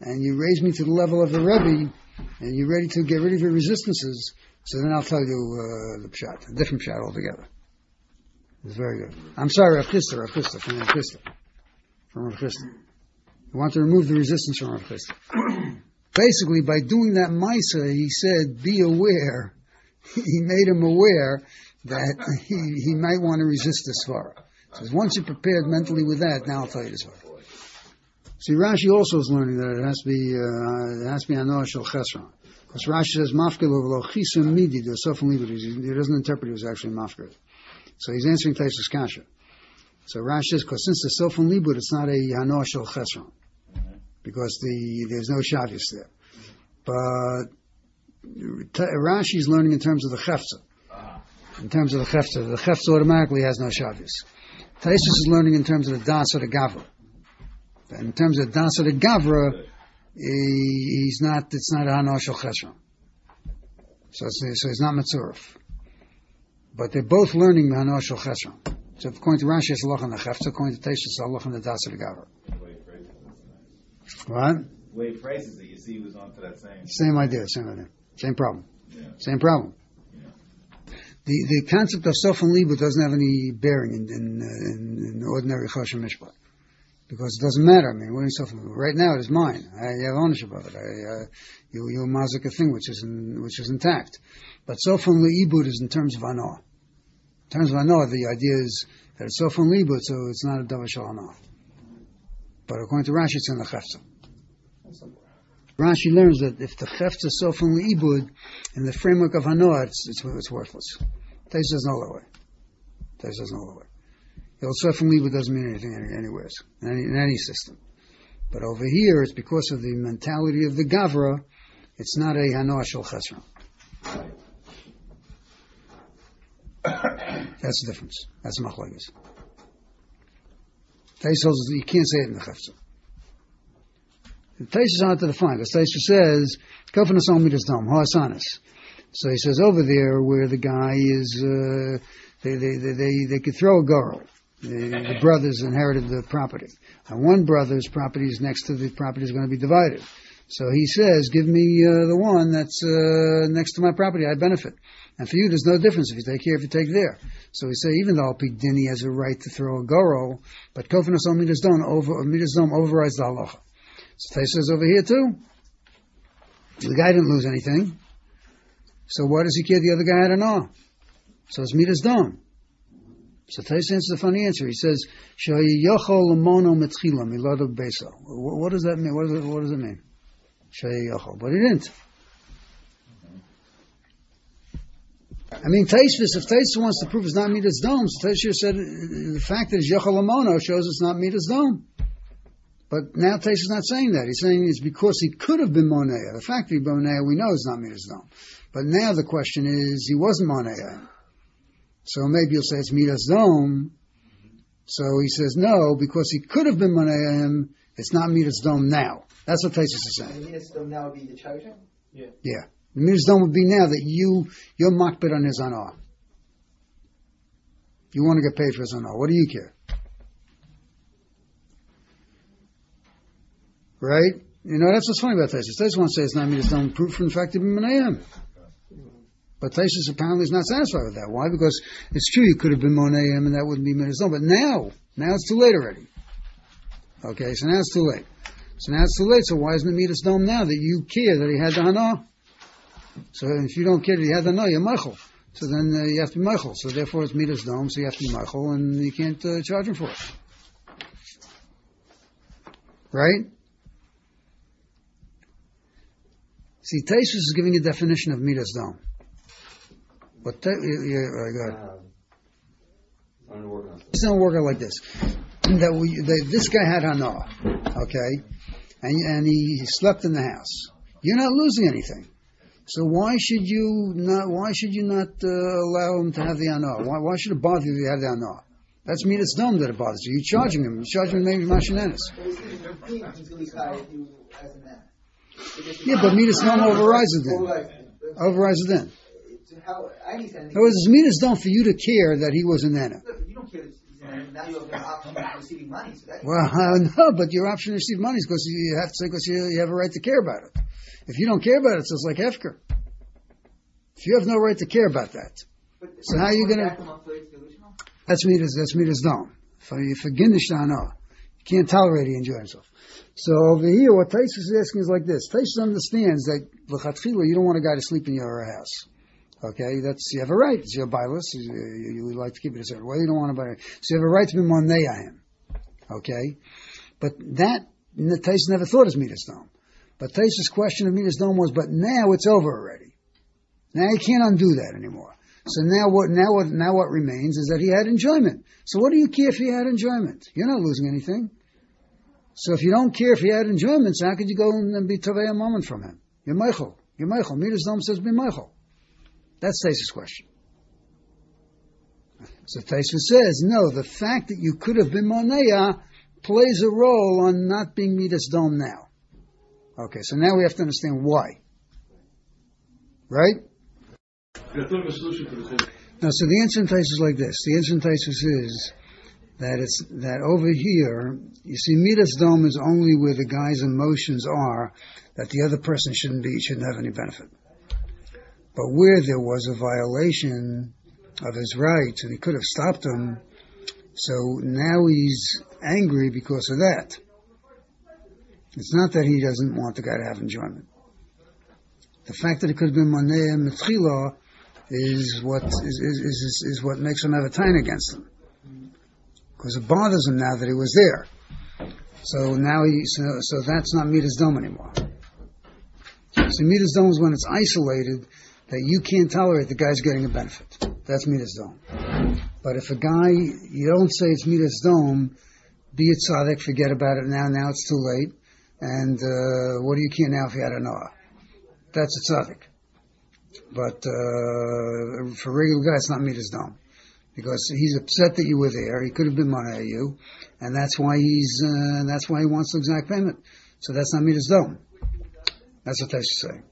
and you raise me to the level of the Rebbe, and you're ready to get rid of your resistances, so then I'll tell you the pshat, a different pshat altogether. It's very good. I'm sorry, Rav Chisda, from Rav Chisda. You want to remove the resistance from Rav Chisda. Basically, by doing that Maisa, he said, be aware. He made him aware that he might want to resist this svara. So once you're prepared mentally with that, now I'll tell you this svara. See, Rashi also is learning that it has to be Hanoah Shel Chesron. Because Rashi says, Mafkir lo chisam midi, the Sofan Libud. He doesn't interpret it was actually Mafkir. So he's answering Taisus Kasha. So Rashi says, because since the Sofan Libud, it's not a Hanoah Shel Chesron. Because there's no Shavius there. But Rashi is learning in terms of the Chefza. In terms of the Chefza automatically has no Shavius. Taisus is learning in terms of the Das of the Gavra. And in terms of Das of the Gavra, it's not a Hanoah Shel Chesron. So it's not Metzurif. But they're both learning the Hanoah Shel Chesron. So according to Rashi, it's Allah on the Chefza. According to Taisus, it's Allah on the Das of the Gavra. What? The way he phrases it, you see he was on to that same. Same idea. Same problem. Yeah. Same problem. Yeah. The concept of Sof and Libud doesn't have any bearing in ordinary Choshen Mishpat. Because it doesn't matter. I mean, what is Sof and Libud? Right now it is mine. I have ownership of it. You mazik a thing which is intact. But Sof and Libud is in terms of Hanoah. In terms of Hanoah, the idea is that it's Sof and Libud, so it's not a Davar Shel Hanoah. But according to Rashi, it's in the Chefza. Rashi learns that if the Chefza is Sof and Ibud, in the framework of Hanoah, it's worthless. Taisus doesn't know that way. The Sof and Ibud doesn't mean anything anywhere, in any system. But over here, it's because of the mentality of the Gavra, it's not a Hanoah Shel Chesron. That's the difference. That's Machlokes. Taisus, you can't say it in the Chefza. Taisus is hard to define, because Taisus says, Kofanas on midas dam, ha'asanis. So he says over there where the guy is, they could throw a girl. The brothers inherited the property. And one brother's property is next to the property is going to be divided. So he says, give me the one that's next to my property, I benefit. And for you, there's no difference if you take here, if you take there. So we say, even though Al-Pidini has a right to throw a goro, but Kofanas on midas dam overrides the halacha. So Taisus says over here too, the guy didn't lose anything. So why does he care the other guy had a no? So it's midas dam. So Taisus answers a funny answer. He says, Shayiyochol l'mono metchila milado beso. What does that mean? What does it mean? Shayiyochol. But he didn't. I mean, Taisus, if Taisus wants to prove it's not midas dam, so Taisus said the fact that it's yochol l'mono shows it's not midas dam. But now Taisus is not saying that. He's saying it's because he could have been Monea. The fact that he Monea, we know is not Midas Dam. But now the question is, he wasn't Monea. So maybe you'll say it's Midas Dam. So he says, no, because he could have been Monea him, it's not Midas Dam now. That's what Taisus is saying. And Midas Dam now would be the chosen? Yeah. The Midas Dam would be now that you're makbid on his Anah. You want to get paid for his Anah. What do you care? Right? You know, that's what's funny about Taisus. Taisus wants to say it's not midas dam, proof from the fact of Menayim. But Taisus apparently is not satisfied with that. Why? Because it's true you could have been Monayim and that wouldn't be midas dam. But now it's too late already. Okay, so now it's too late. So why isn't it midas dam now that you care that he had the Hana? So if you don't care that he had the Hana, you're Michael. So then you have to be Michael. So therefore it's midas dam, so you have to be Michael and you can't charge him for it. Right? See, Taisus is giving a definition of midas dam. But go ahead. It's not working like this. This guy had hana, okay, and he slept in the house. You're not losing anything. So why should you not allow him to have the hana? Why should it bother you to have the hana? That's midas dam that it bothers you. You're charging him. You're charging him maybe mashinenis. Yeah, but midas dam overrides it then. Overrides it then. In other words, it's midas dam for you to care that he was an nana. You don't care that he's an and now you have the option of receiving money. So that Well, no, but your option to receive money is because you have to say because you have a right to care about it. If you don't care about it, it's like hefker. If you have no right to care about that, so how are you going to? That's midas dom. For gindish no, you can't tolerate it, enjoy himself. So over here, what Taisus is asking is like this. Taisus understands that l'chatchila you don't want a guy to sleep in your house. Okay, you have a right. It's your bilus. You would like to keep it a certain way. You don't want to buy it. So you have a right to be moneya him. Okay, but that Taisus never thought as midas dom. But Taisus' question of midas dom was, but now it's over already. Now you can't undo that anymore. So now what remains is that he had enjoyment. So what do you care if he had enjoyment? You're not losing anything. So if you don't care if he had enjoyment, so how could you go and be tovei a moment from him? You're Michael. Midas dom says be Michael. That's Taisus' question. So Taisus says, no, the fact that you could have been moneya plays a role on not being midas dom now. Okay, so now we have to understand why. Right? Now, so the answer in Taisus is like this. The answer in Taisus is that over here, you see, midas dom is only where the guy's emotions are that the other person shouldn't have any benefit. But where there was a violation of his rights and he could have stopped him, so now he's angry because of that. It's not that he doesn't want the guy to have enjoyment. The fact that it could have been moneh and mitchila is what makes him have a time against him, because it bothers him now that he was there. So now so that's not midas dom anymore. So midas dom is when it's isolated, that you can't tolerate the guy's getting a benefit. That's midas dom. But if a guy, you don't say it's midas dom, be it tzaddik, forget about it now it's too late, and what do you care now if you had a noah? That's a tzaddik. But for a regular guy, it's not midas dom. Because he's upset that you were there, he could have been money at you, and that's why he wants the exact payment. So that's not midas dom. That's what they should say.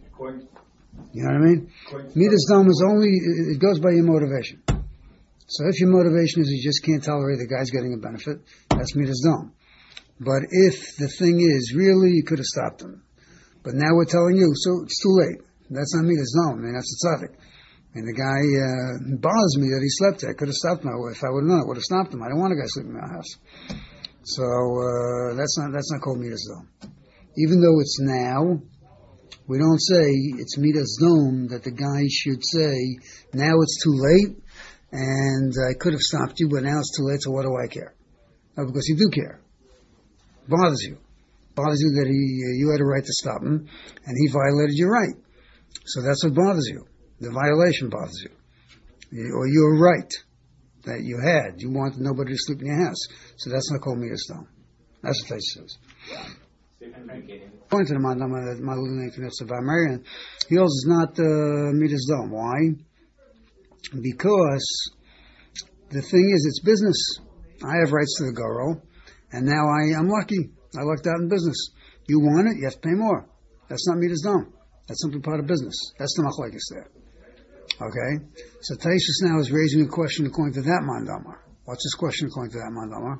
You know what I mean? Midas dom is it goes by your motivation. So if your motivation is you just can't tolerate the guy's getting a benefit, that's midas dom. But if the thing is, really, you could have stopped him. But now we're telling you, so it's too late. That's not midas dom. I mean, that's a tzaddik. And the guy bothers me that he slept there. I could have stopped him. If I would have known, I would have stopped him. I don't want a guy sleeping in my house. So that's not called midas dom. Even though it's now, we don't say it's midas dom that the guy should say, now it's too late, and I could have stopped you, but now it's too late, so what do I care? No, because you do care. Bothers you. Bothers you that you had a right to stop him, and he violated your right. So that's what bothers you. The violation bothers you. Or your right that you had. You wanted nobody to sleep in your house. So that's not called midas dom. That's what they says. Point to the Marian, he also is not midas dom. Why? Because the thing is, it's business. I have rights to the girl, and now I'm lucky. I lucked out in business. You want it, you have to pay more. That's not midas dom. That's simply part of business. That's the machlekes there. Okay? So Taisus now is raising a question according to that mandamar. What's his question according to that mandamar?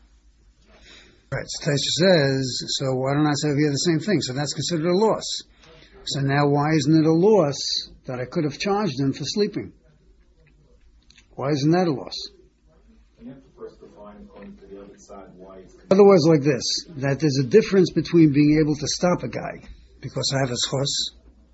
Right, so Taisus says, so why don't I say over here the same thing? So that's considered a loss. So now why isn't it a loss that I could have charged him for sleeping? Why isn't that a loss? You have to first define according to the other side why it's... Otherwise, like this, that there's a difference between being able to stop a guy because I have a schus.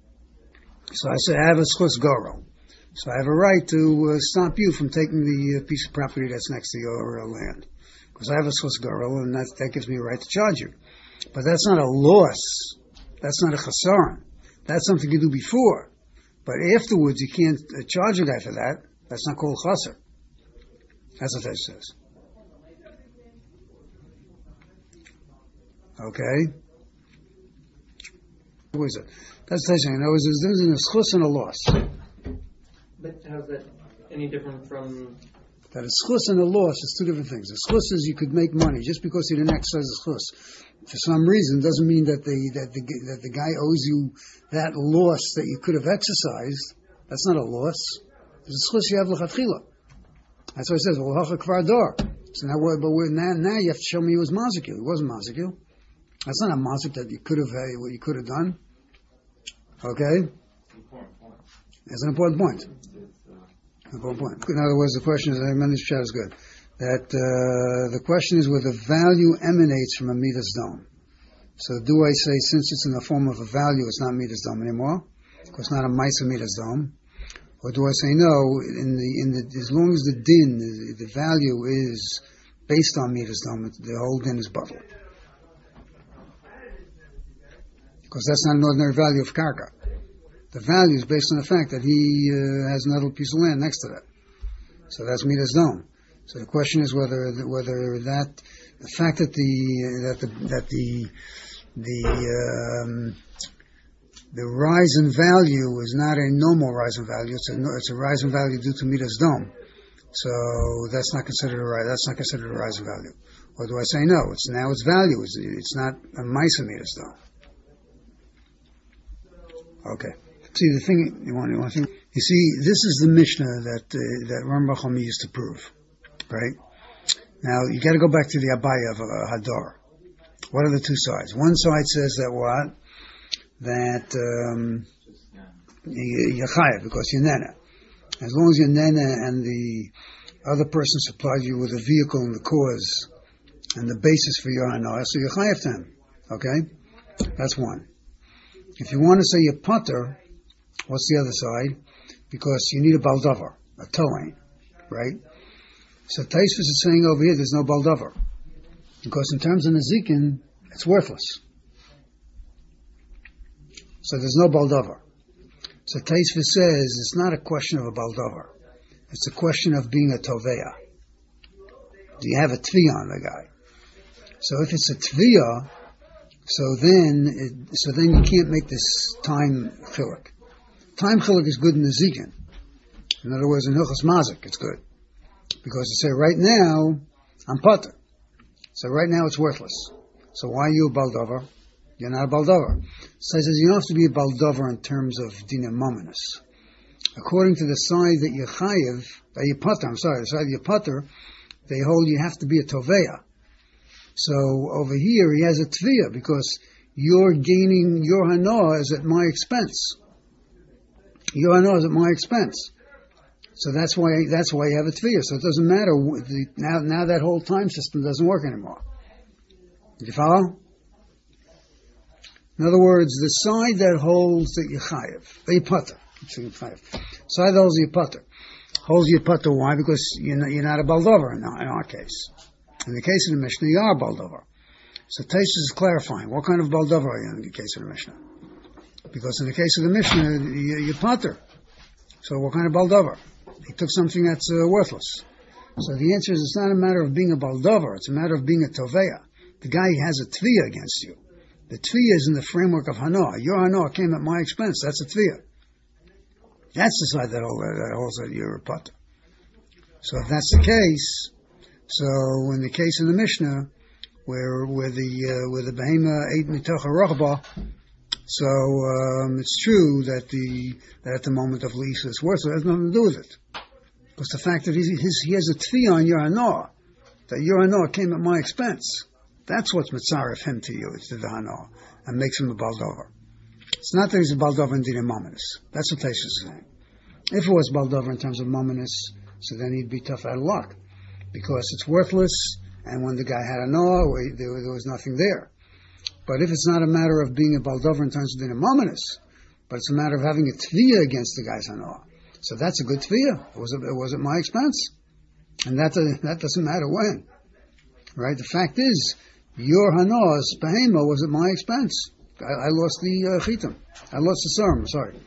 So I say I have a schus goro. So I have a right to stop you from taking the piece of property that's next to your land. Because I have a schus goro, and that gives me a right to charge you. But that's not a loss. That's not a chasaron. That's something you do before. But afterwards, you can't charge a guy for that. That's not called chasar. That's what that says. Okay? What is it? That's what saying. In other words, there's a schus and a loss. But how's that any different from... That a schus and a loss is two different things. A schus is you could make money just because you didn't exercise a schus. For some reason, doesn't mean that the guy owes you that loss that you could have exercised. That's not a loss. It's a schus you have l'chatchila. That's what it says. Well, hacha kvar dor. So now you have to show me he was mazikil. He wasn't mazikil. That's not a mazik that you could have what you could have done. Okay, that's an important point. Important point. In other words, the question is, I mean, this chat is good. That the question is whether value emanates from a midas dome. So do I say since it's in the form of a value, it's not midas dome anymore? Of course, not a ma'isa midas dome. Or do I say no? As long as the din, the value is based on midas dome, the whole din is bottled. Because that's not an ordinary value of karka. The value is based on the fact that he has another piece of land next to that. So that's midas dome. So the question is whether that the fact that the rise in value is not a normal rise in value; it's a rise in value due to midas dome. So that's not considered a rise. That's not considered a rise in value. Or do I say no? It's value. It's not a ma'isa midas dome. Okay. See the thing you want to think. You see, this is the Mishnah that Rambam Chacham used to prove. Right? Now, you got to go back to the Abaya of Hadar. What are the two sides? One side says that what? That you're chayav because you're nena. As long as you're nena and the other person supplies you with a vehicle and the cause and the basis for your hana, so you're chayav to him. Okay? That's one. If you want to say you're pater, what's the other side? Because you need a baldavar, a toain, right? So Taisvus is saying over here there's no baldavar. Because in terms of Nezikin, it's worthless. So there's no baldavar. So Taisvus says it's not a question of a baldavar. It's a question of being a toveya. Do you have a tviya on the guy? So if it's a tviya, so then you can't make this time chiluk. Time chiluk is good in Nezikin. In other words, in Hilchos Mazik, it's good. Because you say, right now, I'm pater. So right now it's worthless. So why are you a baldavar? You're not a baldavar. So he says you don't have to be a baldavar in terms of dinah mominus. According to the side that you're chayiv, the side you're pater, they hold you have to be a toveya. So over here he has a tviya because you're gaining your hana is at my expense. Your hana is at my expense. So that's why you have a tviya. So it doesn't matter. Now that whole time system doesn't work anymore. Did you follow? In other words, the side that holds that you're chayiv, the pater, side that holds you pater, holds you pater. Why? Because you're not a baldavar in our case. In the case of the Mishnah, you are a baldavar. So Taisus is clarifying what kind of baldavar are you in the case of the Mishnah? Because in the case of the Mishnah, you're pater. So what kind of baldavar? He took something that's worthless. So the answer is it's not a matter of being a baldavar, it's a matter of being a toveya. The guy has a tviya against you. The tviya is in the framework of hana. Your hana came at my expense, that's a tviya. That's the side that holds that you're a pater. So if that's the case, so in the case of the Mishnah, where the behema ate mitocha rochba, so it's true that at the moment of lease it's worthless. It has nothing to do with it. Because the fact that he has a tviya on your hana, that your hana came at my expense, that's what's mitzaref him to you, it's to the hana, and makes him a baldavar. It's not that he's a baldavar in dinah mominus. That's what Taisus is saying. If it was baldavar in terms of mominus, so then he'd be tough out of luck. Because it's worthless, and when the guy had a hana, there was nothing there. But if it's not a matter of being a baldavar in terms of dinah mominus, but it's a matter of having a tviya against the guy's hana, so that's a good tviya. It was at my expense. And that doesn't matter when. Right? The fact is, your hana's behema was at my expense. I lost the chitim. I lost the serum, sorry.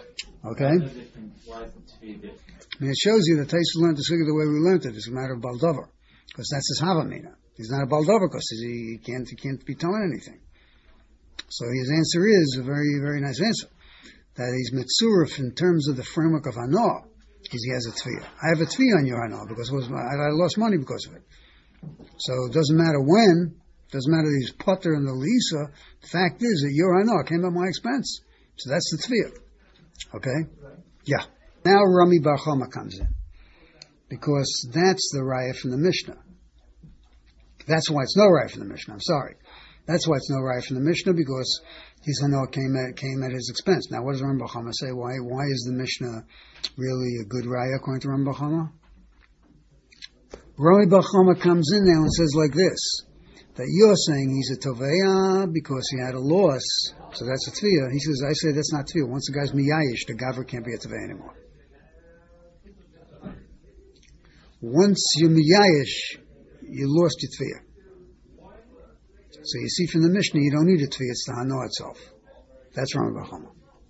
Okay? Why is the tviya different? I mean, it shows you that Taisus learned the sugi the way we learned it. It's a matter of baldavar. Because that's his havamina. He's not a baldavar because he can't be telling anything. So his answer is a very, very nice answer. That he's mitzurif in terms of the framework of hana, because he has a tviya. I have a tviya on your hana because I lost money because of it. So it doesn't matter when, it doesn't matter that he's pater and the lisa, the fact is that your hana came at my expense. So that's the tviya. Okay? Yeah. Now Rami Bar Chama comes in. because that's the raya from the Mishnah. That's why it's no raya from the Mishnah. I'm sorry. That's why it's no raya from the Mishnah, because his hana came at his expense. Now, what does Rambam Chama say? Why is the Mishnah really a good raya according to Rambam Chama? Rami Bachama comes in now and says like this, that you're saying he's a Toveya because he had a loss, so that's a Tviya. He says, I say that's not Tviya. Once the guy's Miyayish, the Gavra can't be a Toveya anymore. Once you're Miyayish, you lost your Tviya. So you see from the Mishnah, you don't need a Tviya, it's the Hano itself. That's Rami Bachama.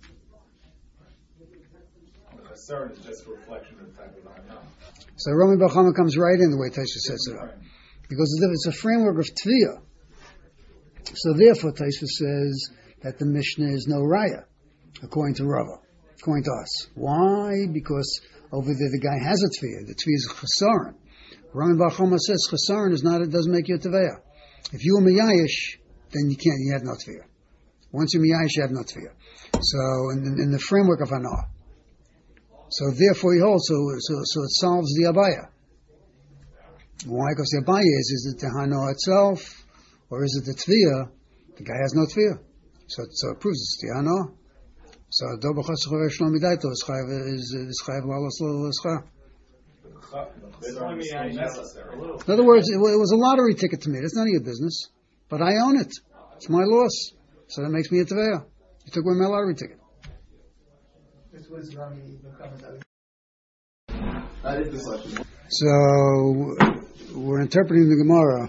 The Chasar is just a reflection of the type of Hana. So Rami Bachama comes right in the way Taisha sets it up. Because it's a framework of Tviya. So therefore Taisha says that the Mishnah is no Raya, according to Rava, according to us. Why? Because over there the guy has a Tviya. The Tviya is Chasaran. Rami Bachama says Chasaran is not, it doesn't make you a Tveya. If you were Miyayish, then you have no Tviya. Once you're Miyayish, you have no Tviya. So in the framework of Hana. So therefore he holds, so it solves the Abaya. Why? Because the Abaya is it the Hana itself, or is it the Tviya? The guy has no Tviya. So it proves it's the Hana. So Doba Chasach Shlom Midaito is Chayav Lalos L'Scha. In other words, it was a lottery ticket to me. That's none of your business. But I own it. It's my loss. So that makes me a Tveya. You took away my lottery ticket. This was Rami Bachama. So we're interpreting the Gemara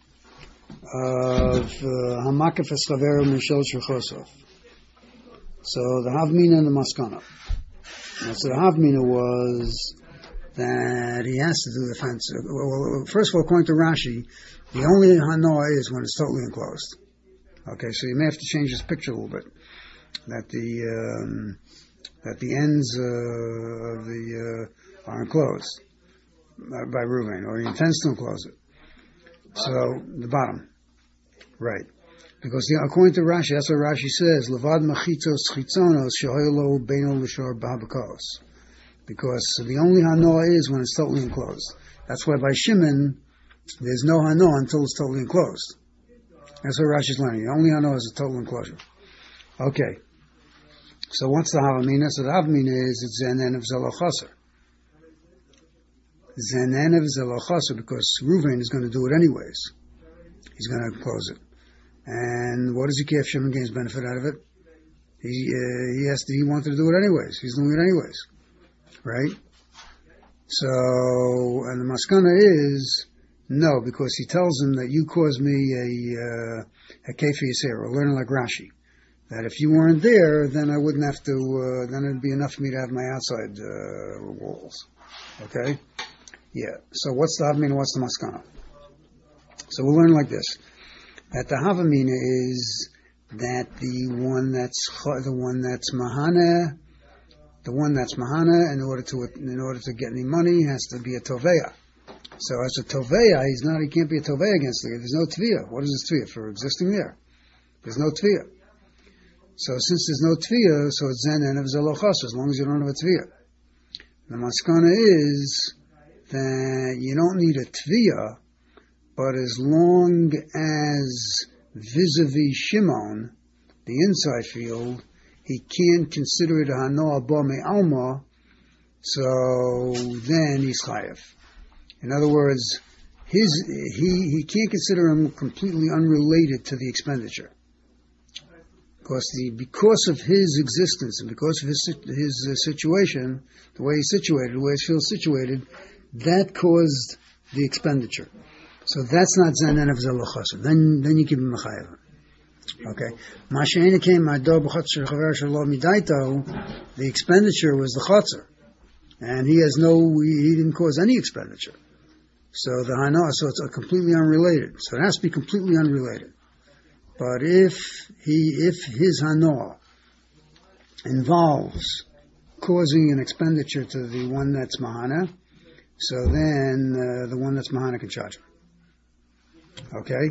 of Hamakef Eschaveru Mishol Shechosov. So the Havmina and the Maskana. So the Havmina was that he has to do the fence. Well, first of all, according to Rashi, the only Hanoah is when it's totally enclosed. Okay, so you may have to change this picture a little bit. That the ends of the are enclosed by Reuven, or he intends to enclose it. So the bottom, right? Because according to Rashi, that's what Rashi says. Levad machitzos chitzonos shehoylo beino l'shor b'habakos. Because the only hanoah is when it's totally enclosed. That's why by Shimon there's no hanoah until it's totally enclosed. That's what Rashi's learning. The only hanoah is a total enclosure. Okay. So what's the Havamina? So the Havamina is it's Zenen of Zelochaser. Zenen of Zelochaser, because Reuven is going to do it anyways. He's going to close it. And what does he care if Shimon gains benefit out of it? He wanted to do it anyways. He's doing it anyways. Right? So, and the Maskana is, no, because he tells him that you caused me a Kefi Yisera, or learning like Rashi. That if you weren't there, then I wouldn't have to, then it'd be enough for me to have my outside walls. Okay? Yeah. So what's the Havamina, what's the Maskana? So we'll learn like this. That the Havamina is that the one that's Mahana, in order to get any money, has to be a Toveya. So as a Toveya, he can't be a Toveya against the guy. There's no Tviya. What is this Tviya? For existing there. There's no Tviya. So since there's no Tviya, so it's Zenen of Zelochas, as long as you don't have a Tviya. The Maskana is that you don't need a Tviya, but as long as vis-a-vis Shimon, the inside field, he can't consider it a Hanoah Ba Me'alma, so then he's Chayev. In other words, he can't consider him completely unrelated to the expenditure. Because of his existence and because of his situation, the way he's situated, the way he feels situated, that caused the expenditure. So that's not Zanen of Zelochaser. Then you give him a Chayev. Okay. Masha'ena came Ma'ador b'Chatzer Chaver Shalom Midaito. The expenditure was the Chatzer, and he didn't cause any expenditure. So the Hana, so it's completely unrelated. So it has to be completely unrelated. But if his Hana involves causing an expenditure to the one that's Mahana, so then the one that's Mahana can charge him. Okay?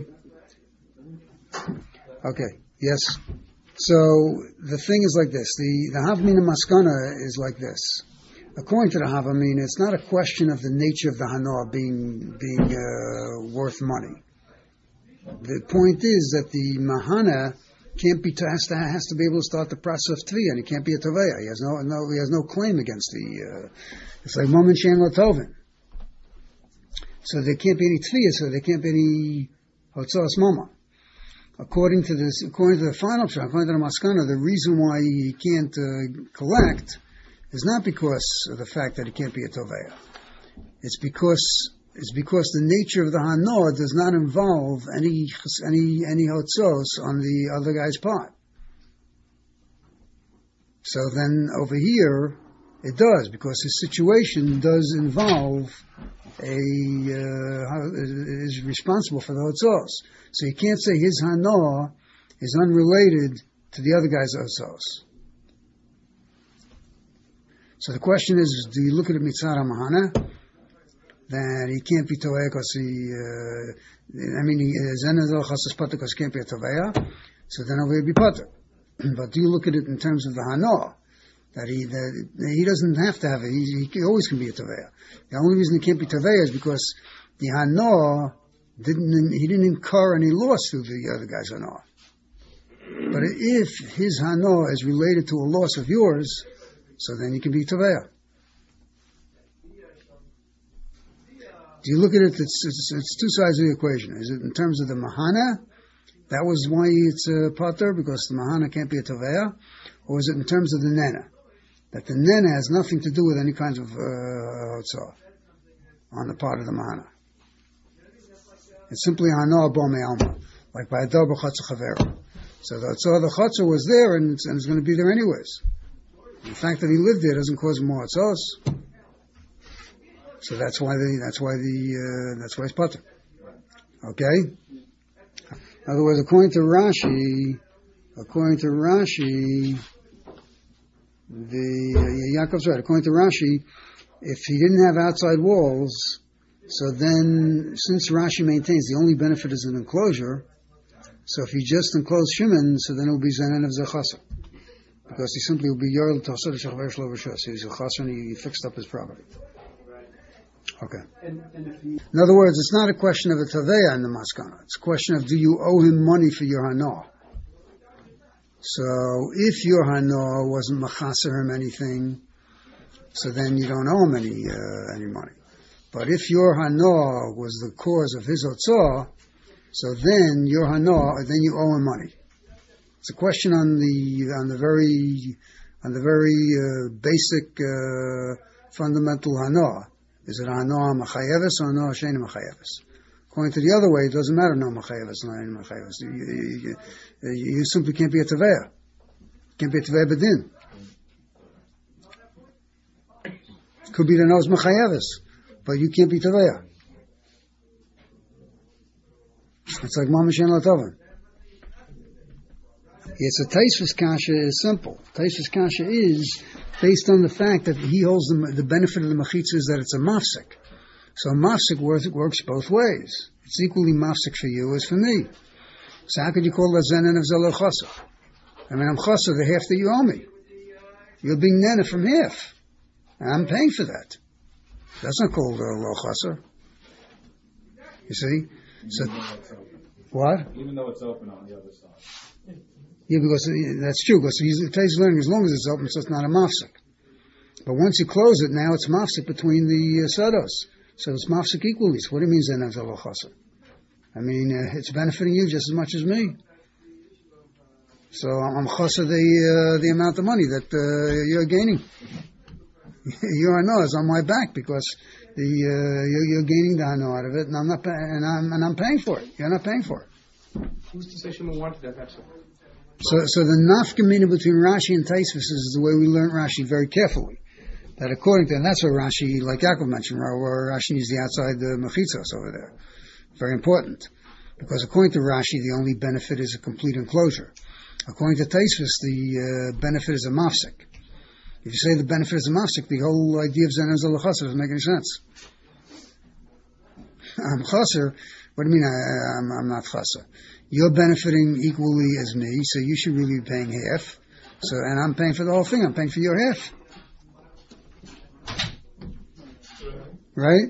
Okay, yes. So the thing is like this. The Havmina Maskana is like this. according to the Havamina, it's not a question of the nature of the Hana being worth money. The point is that the Mahana can't be has to be able to start the process of Tvi, and he can't be a Toveya. He has no claim against the. It's like Momen Shein Lo Tovin. So there can't be any Tviya, so there can't be any Hotzos Mama. According to the final pshat, according to the Maskana, the reason why he can't collect is not because of the fact that he can't be a Toveya. It's because the nature of the Hana does not involve any Hotzos on the other guy's part. So then over here, it does, because his situation does involve is responsible for the Hotzos. So you can't say his Hana is unrelated to the other guy's Hotzos. So the question is, do you look at it Mitzvah Mahana? That he can't be Tovei because Zenazal Chasas Pater because he can't be a Toveya, so then over here be Pater. But do you look at it in terms of the Hana? That he doesn't have to have it. He always can be a Toveya. The only reason he can't be Toveya is because the Hana didn't incur any loss through the other guy's Hana. But if his Hana is related to a loss of yours, so then he can be Toveya. Do you look at it, it's two sides of the equation. Is it in terms of the Mahana? That was why it's a Pater, because the Mahana can't be a Toveya? Or is it in terms of the Nena? That the Nena has nothing to do with any kinds of Hotzah on the part of the Mahana. It's simply Hana Bo Me'alma, like by Adar B'Chatza Chavera. So the Hotzah, the Chatza was there and it's going to be there anyways. The fact that he lived there doesn't cause more Hotzahs. So that's why it's Pater. Okay? In other words, according to Rashi, Yaakov's right. According to Rashi, if he didn't have outside walls, so then, since Rashi maintains the only benefit is an enclosure, so if he just enclosed Shimon, so then it will be Zanen of Zechasa. Because he simply will be Yorel Tosar Shachver Shlo V'Shos. He's a Chasar and he fixed up his property. Okay. In other words, it's not a question of a Taveya in the Maskana. It's a question of, do you owe him money for your Hana? So if your Hana wasn't Machaser him anything, so then you don't owe him any money. But if your Hana was the cause of his Otzah, so then your Hana, then you owe him money. It's a question on the very basic fundamental Hana. Is it Hana Machayeves or Hana Shein Machayeves? According to the other way, it doesn't matter no Machayeves, no Shein Machayeves. You simply can't be a Taveya. Can't be a Taveya Bedin. Could be the nose Machayeves, but you can't be Taveya. It's like Mama Shein Lo Tovin. It's a Taisvus Kasha is simple. Taisvus Kasha is based on the fact that he holds the benefit of the Machitza is that it's a mafsik. So a mafsik works both ways. It's equally mafsik for you as for me. So how could you call that Zenan of Zelo Chasa? I mean, I'm Chasa the half that you owe me. You're being Nena from half. And I'm paying for that. That's not called Lo Chasa. You see? So, what? Even though it's open on the other side. Yeah, because that's true. Because he's learning as long as it's open, so it's not a mafsik. But once you close it, now it's mafsik between the sados. So it's mafsik equally. So what do you mean Zenav Zelo Chasa? I mean, it's benefiting you just as much as me. So I'm chasa the amount of money that you're gaining. Your hana is on my back because you're gaining the hana out of it, and I'm paying for it. You're not paying for it. Who's to say Shimon wanted that vessel? So the nafkamina between Rashi and Taisvus is the way we learn Rashi very carefully. That according to, and that's what Rashi, like Yaakov mentioned, where Rashi needs the outside mechitzos over there. Very important. Because according to Rashi, the only benefit is a complete enclosure. According to Taisvus, the benefit is a mafsik. If you say the benefit is a mafsik, the whole idea of Zenan Zelo Chasa doesn't make any sense. I'm chaser. What do you mean I'm not chasa? You're benefiting equally as me, so you should really be paying half. So, and I'm paying for the whole thing. I'm paying for your half. right?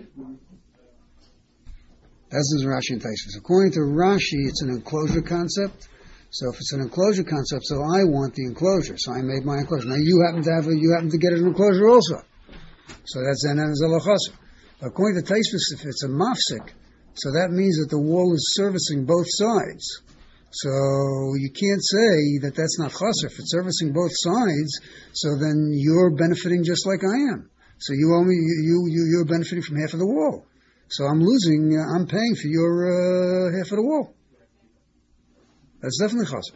That's the Rashi and Taisvis. According to Rashi, it's an enclosure concept. So if it's an enclosure concept, so I want the enclosure. So I made my enclosure. Now you happen to get an enclosure also. So that's Zenan Zalachasa. According to Taisvis, if it's a mafsik, so that means that the wall is servicing both sides. So you can't say that that's not chaser. If it's servicing both sides, so then you're benefiting just like I am. So you're benefiting from half of the wall. So I'm paying for your half of the wall. That's definitely chaser.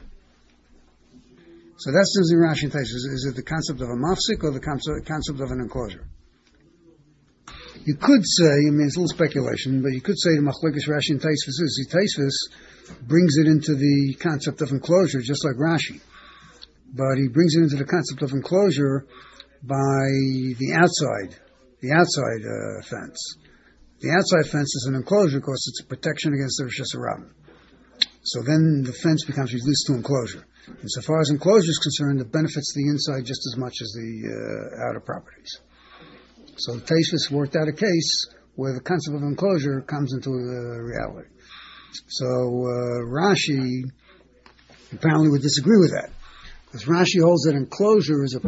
So that's the Rashi and Taisvis. Is it the concept of a mafsik or the concept of an enclosure? You could say, it's a little speculation, but you could say the machlekes Rashi and Taisvis is the Taisvis brings it into the concept of enclosure, just like Rashi. But he brings it into the concept of enclosure by the outside fence. The outside fence is an enclosure because it's a protection against the Rosh Hashanah. So then the fence becomes reduced to enclosure. And so far as enclosure is concerned, it benefits the inside just as much as the outer properties. So the Taisvis worked out a case where the concept of enclosure comes into reality. So Rashi apparently would disagree with that, because Rashi holds that enclosure is a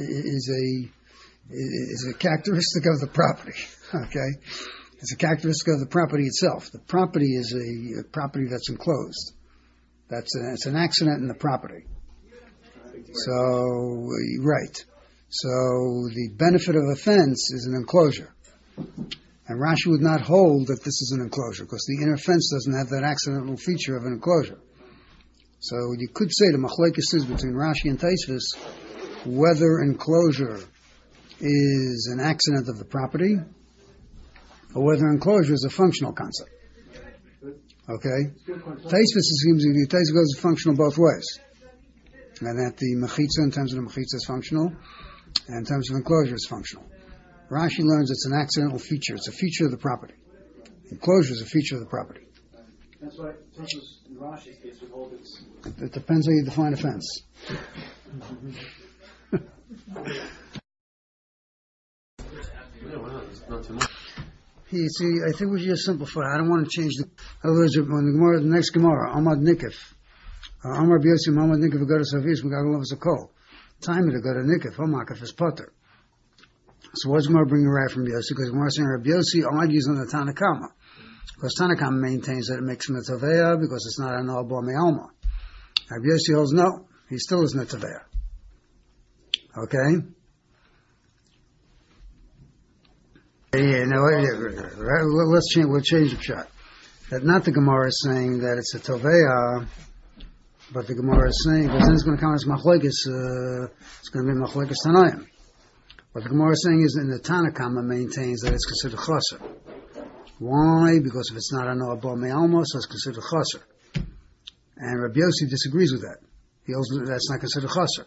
characteristic of the property. Okay, it's a characteristic of the property itself. The property is a property that's enclosed. It's an accident in the property. So right. So the benefit of a fence is an enclosure. And Rashi would not hold that this is an enclosure, because the inner fence doesn't have that accidental feature of an enclosure. So you could say the machlekes is between Rashi and Taisvis whether enclosure is an accident of the property or whether enclosure is a functional concept. Okay? Taisvis goes functional both ways. And that the mechitza, in terms of the mechitza, is functional, and in terms of enclosure, is functional. Rashi learns it's an accidental feature. It's a feature of the property. Enclosure is a feature of the property. That's why in Rashi's case we hold it's. It depends how you define a fence. See, I think we should just simplify. I don't want to change the. In other words, when the next Gemara, Amad Nikif, Amar B'Yosim, Amad Nikif, Agadas Avis, Megagal of Zakol. Time it, Agada Nikif, Hamakif is Potter. So what's Gemara bringing right from Yossi? Because Gemara saying Rabbi Yossi argues on the Tanakama. Because Tanakama maintains that it makes him a Taveya because it's not an Alba Me'alma. Rabbi Yossi holds no, he still isn't a Taveya. Okay? We'll change the shot. That not the Gemara is saying that it's a Taveya, but the Gemara is saying, because then it's going to come as Machlekes, it's going to be Machlekes Tanayim. What the Gemara is saying is in the Tanakama maintains that it's considered chaser. Why? Because if it's not an Abba Me'alma, so it's considered chaser. And Rabbi Yossi disagrees with that. He holds that that's not considered chaser.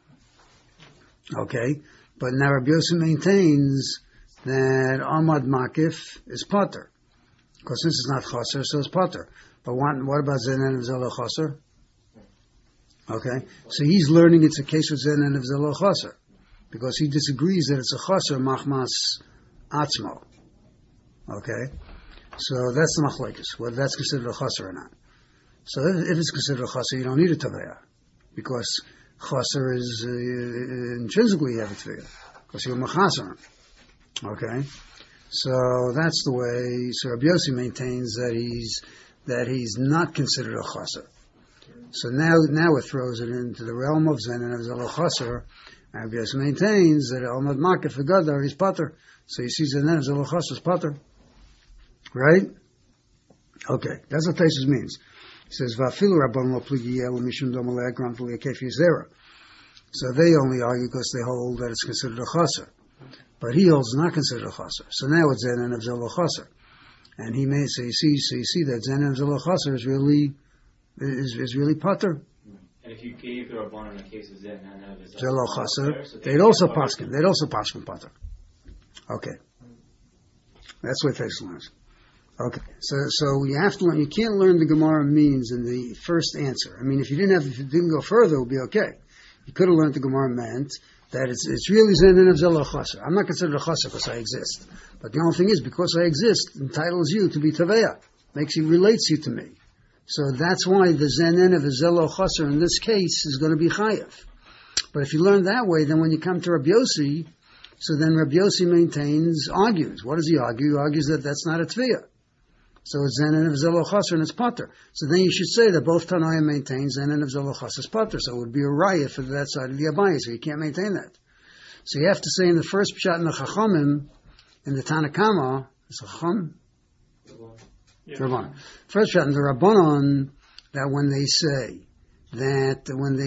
Okay? But now Rabbi Yossi maintains that Ahmad Makif is Potter. Because since it's not chaser, so it's Potter. But what about Zenan of Zelo chaser? Okay? So he's learning it's a case with Zenan of Zelo chaser. Because he disagrees that it's a chaser machmas atzmo. Okay? So that's the machlekes, whether that's considered a chaser or not. So if it's considered a chaser, you don't need a taveya. Because chaser is intrinsically you have a taveya. Because you're machaser. Okay? So that's the way, so Rabbi Yossi maintains that he's not considered a chaser. So now it throws it into the realm of Zen and of a chaser. Rabbi Yossi maintains that Almad Makif Gadar is Potter. So he sees the name of Zalachas is Potter. Right? Okay, that's what Taisus means. He says, Vafilu Rabban lo pligi el mishum domalei gram v'li akefi zera. So they only argue because they hold that it's considered a chaser. But he holds not considered a chaser. So now it's Zen and of Zalachas. And he may say, so you see that Zen and of Zalachas is really Potter. And if you gave the Rabban in the case of Zen and of Zalachas, they'd also paskin Potter. Okay. That's what Taisus learns. Okay, so you have to learn. You can't learn the Gemara means in the first answer. I mean, if you didn't go further, it would be okay. You could have learned the Gemara meant that it's really Zenenev Zelo Chaser. I'm not considered a Chaser because I exist. But the only thing is, because I exist, entitles you to be Taveya. Relates you to me. So that's why the Zenenev Zelo Chaser in this case is going to be Chayev. But if you learn that way, then when you come to Rabbi Yossi, so then Rabbi Yossi argues. What does he argue? He argues that that's not a Tviyah. So it's Zenenev Zelo Chaser and it's Pater. So then you should say that both Tanaim maintain Zenenev Zelo Chaser is Pater. So it would be a raya for that side of the Abaye. So you can't maintain that. So you have to say in the first Pshat in the Chachamim, in the Tanakama, it's a Chacham? Rabbanon. First Pshat in the Rabbanon, that when they say that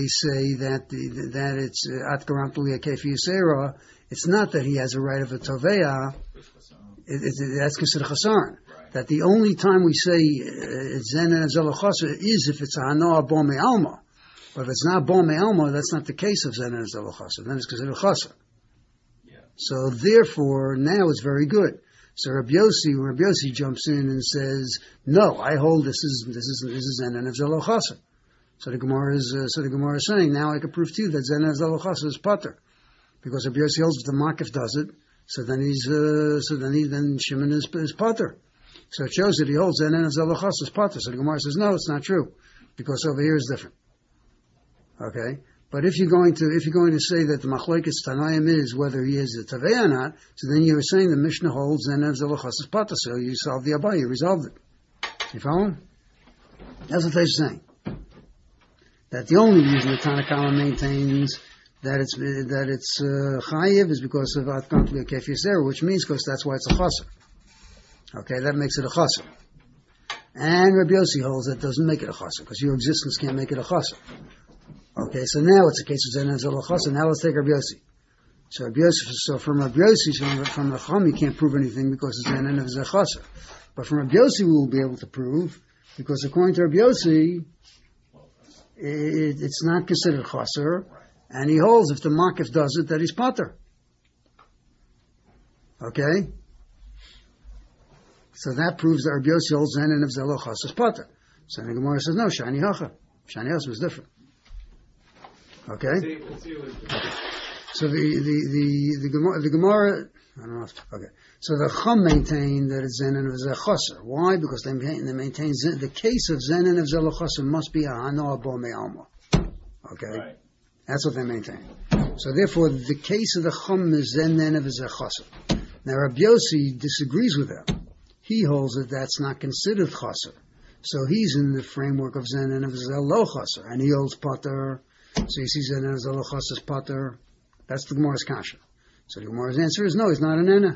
it's At Garam Puli Akefi Yisera, it's not that he has a right of a Toveya, that's considered Chasaran. That the only time we say it's Zenenev Zelo Chaser is if it's a Hanoah Bo Me'alma. But if it's not Bo Me'alma, that's not the case of Zenenev Zelo Chaser. Then it's considered Chaser. Yeah. So therefore, now it's very good. So Rabbi Yossi jumps in and says, "No, I hold this is Zenenev Zelo Chaser." So the Gemara is saying, now I can prove to you that Zenenev Zelo Chaser is Pater, because Rabbi Yossi holds the Makif does it. So then Shimon is Pater. So it shows that he holds Zenenev Zelo Chaser is Pater. So the Gemara says, no, it's not true, because over here is different. Okay, but if you're going to say that the Machlokes Tanaim is whether he is a Taveh or not, so then you're saying the Mishnah holds Zenenev Zelo Chaser is Pater. So you solved the Abaye, you resolved it. You following? That's what they're saying. That the only reason the Tanakama maintains that it's Chayiv is because of At Garam Puli Akefi Yisera, which means because that's why it's a Chaser. Okay, that makes it a Chaser. And Rabbi Yossi holds that doesn't make it a Chaser, because your existence can't make it a Chaser. Okay, so now it's a case of Zenenev Zelo Chaser. Now let's take Rabbi Yossi. So from Rabbi Yossi, from the Chum, you can't prove anything because it's Zenenev Zelo Chaser. But from Rabbi Yossi, we will be able to prove, because according to Rabbi Yossi, it's not considered Chaser, and he holds if the Makif does it, that he's Pater. Okay? So that proves that Rabbi Yossi holds Zenenev Zelo Chaser is Pater. So the Gemara says, no, Shani Hacha. Shani Hacha was different. Okay? So the Gemara, I don't know. Okay. So the Chum maintain that it's Zenenev Zelo Chaser. Why? Because they maintain the case of Zenenev Zelo Chaser must be a Hanoah Bo Me'alma. Okay? Right. That's what they maintain. So therefore, the case of the Chum is Zenenev Zelo Chaser. Now Rabbi Yossi disagrees with them. He holds that that's not considered Chaser. So he's in the framework of Zenenev Zelo Chaser, and he holds Pater. So you see Zenenev Zelo Chaser is Pater. That's the Gemara's kasha. So the Gemara's answer is no, he's not an Ena.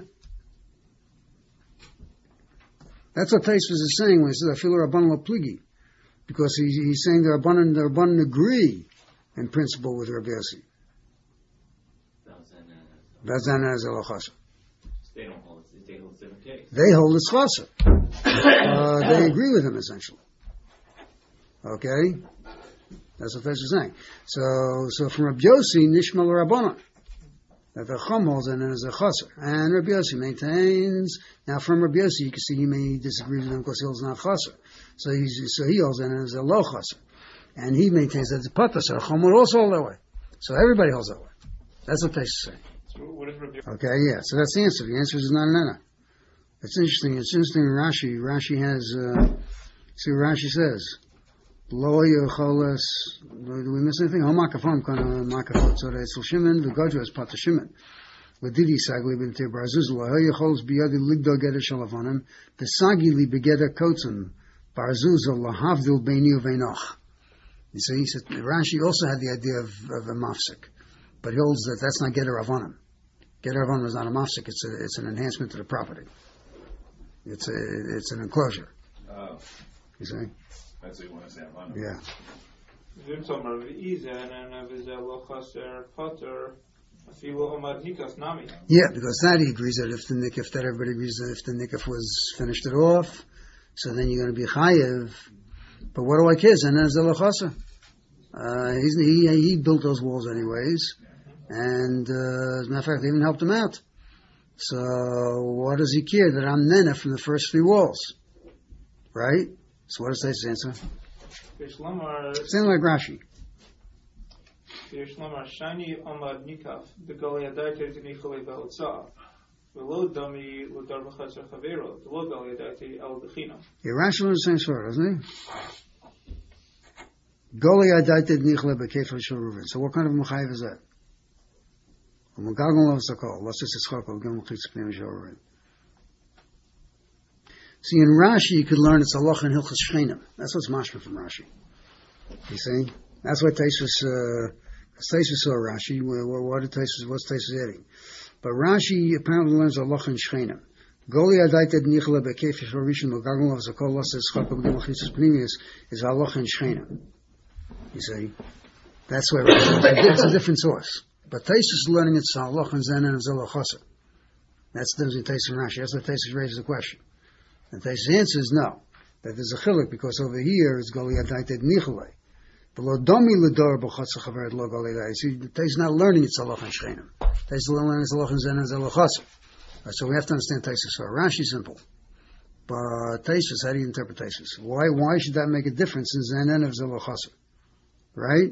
That's what Taisvus is saying when he says Afilu Rabbanan Lo Pligi, because he's saying the Rabbanan agree in principle with Rabbi Yossi. That's Zenenev Zelo Chaser. They don't hold it. They hold a different case. They hold it's Chaser. They agree with him essentially. Okay, that's what Taisvus is saying. So from Rabbi Yossi, Nishma Rabbanan, that the Chum holds and is a Chaser. And Rabbi Yossi maintains, now from Rabbi Yossi you can see he may disagree with him because he holds not Chaser. So he holds and is a low Chaser. And he maintains that it's Pater, so the Chum will also hold that way. So everybody holds that way. That's what they say. So what is Rabbi? Okay, yeah, so that's the answer. The answer is not an Ena. It's interesting in Rashi. Rashi has, see what Rashi says. Lo yocholes, do we miss anything? Homakafam kana makafot. So it's Shimon, the Godra is Pater Shimon. With Didi Sagli bin Tir Barzuz, Lo yocholes biyadi ligdo geder shalavanim, the Sagi li begeder kotzim, Barzuz lahavdil beini uveinoch. You see, he said, Rashi also had the idea of a mafsik, but he holds that that's not geder avonim. Geder avonim is not a mafsik, it's an enhancement to the property. It's an enclosure. You see? That's what you want to say. Yeah. Yeah, because that he agrees that if everybody agrees that if the nikaf was finished it off, so then you're going to be chayev. But what do I care? Zenenev Zelo Chaser. He built those walls anyways, and as a matter of fact, they even helped him out. So what does he care that I'm nena from the first 3 walls, right? So what does that answer? Something like Rashi. Yesh Lomar Shani Amad Nikaf, the Goliadite to Nichole Balotza, Velo Dami Ludar Bachazar Chavero, the Lo Goliadite Al Bechina. Irrational is the same sort, isn't he? Goli adaited nichle bekefer shel Reuven. So what kind of mechayiv is that? Umagagon loves the call. Let's just eschakel. Gim l'chitz pnei shel Reuven. See, in Rashi you could learn it's halacha and hilchos shchenim. That's what's mashma from Rashi. You see, that's what Taisus saw Rashi. What's Taisus adding? But Rashi apparently learns halacha and shchenim. Goli adaited nichle bekefer shel Rishon umagagon loves the call. Let's just eschakel. Gim l'chitz pnei is halacha and shchenim. You see, that's where it's a different source. But Taisus is learning it's halach and zen and zelachasa. That's the difference between Taisus and Rashi. That's why Taisus raises the question. And Taisus answers no, that there's a chiluk because over here it's goli adaited nichalei. Below domi ledor b'chotza chaveret lo goli adaited. See, Taisus is not learning it's halach and shchenim. Taisus is learning it's halach and zen and zelachasa. So we have to understand Taisus. So Rashi is simple. But Taisus, how do you interpret Taisus? Why should that make a difference in zen and zelachasa? Right?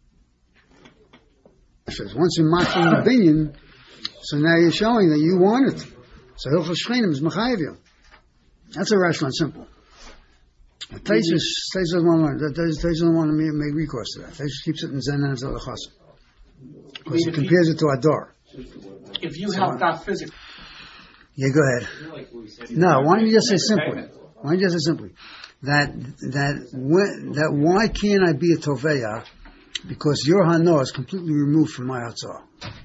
Says once you're matching the binyan, so now you're showing that you want it. So hilchos shchenim is mechayev you. That's a rational and simple. Taisus doesn't want to learn. Taisus doesn't want to make recourse to that. Taisus keeps it in zen and zelachasa because he compares it to ador. If you have that physical. Yeah, go ahead. No, why don't you just say simply? Why don't you just say simply? That why can't I be a toveya? Because your hano is completely removed from my hatzah.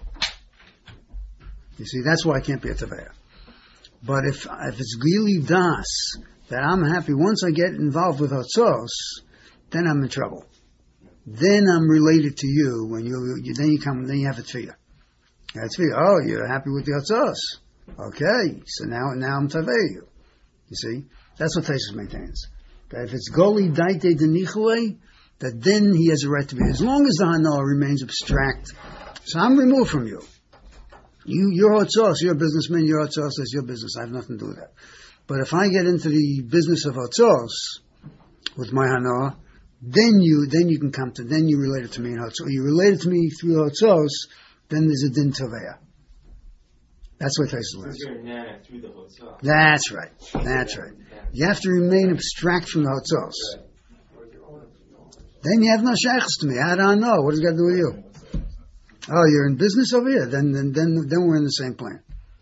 You see, that's why I can't be a toveya. But if it's gili das that I'm happy once I get involved with hatzos, then I'm in trouble. Then I'm related to you when then you have a tefillah. That's tefillah. Oh, you're happy with the hatzos. Okay, so now I'm toveya you. You see, that's what Taisus maintains. That if it's goli daite denichule, that then he has a right to be. As long as the hana remains abstract, so I'm removed from you. You're hotzos, you're a businessman, you're hotzos, that's your business. I have nothing to do with that. But if I get into the business of hotzos with my hana, then you can come to, then you relate it to me in hotzos. You relate it to me through hotzos, then there's a din toveya. That's what Taisus learns. That's right. That's right. You have to remain abstract from the hotzos. Then you have no shaykhs to me. I don't know. What does it got to do with you? Oh, you're in business over here. Then we're in the same plane.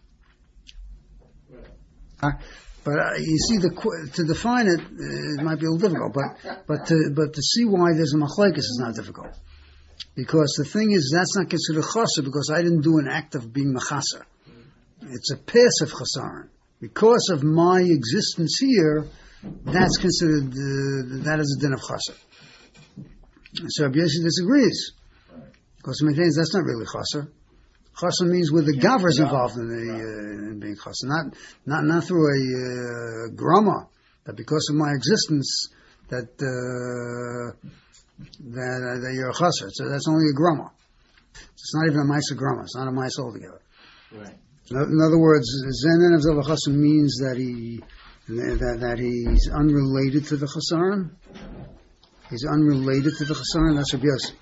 But you see, to define it, it might be a little difficult. But to see why there's a machlekes is not difficult, because the thing is that's not considered chaser because I didn't do an act of being mechaser. It's a passive chasaron. Because of my existence here, that's considered that is a din of chaser. So Rabbi Yossi disagrees. Because he maintains that's not really chaser. Chaser means where the gaver is involved in being chaser, not through a grama. That because of my existence, that you're a chaser. So that's only a grama. It's not even a ma'aser grama. It's not a ma'aser altogether. Right. In other words, Zenan of Zelachasa means that he's unrelated to the chasaron. He's unrelated to the chasaron. That's Rabbi Yossi.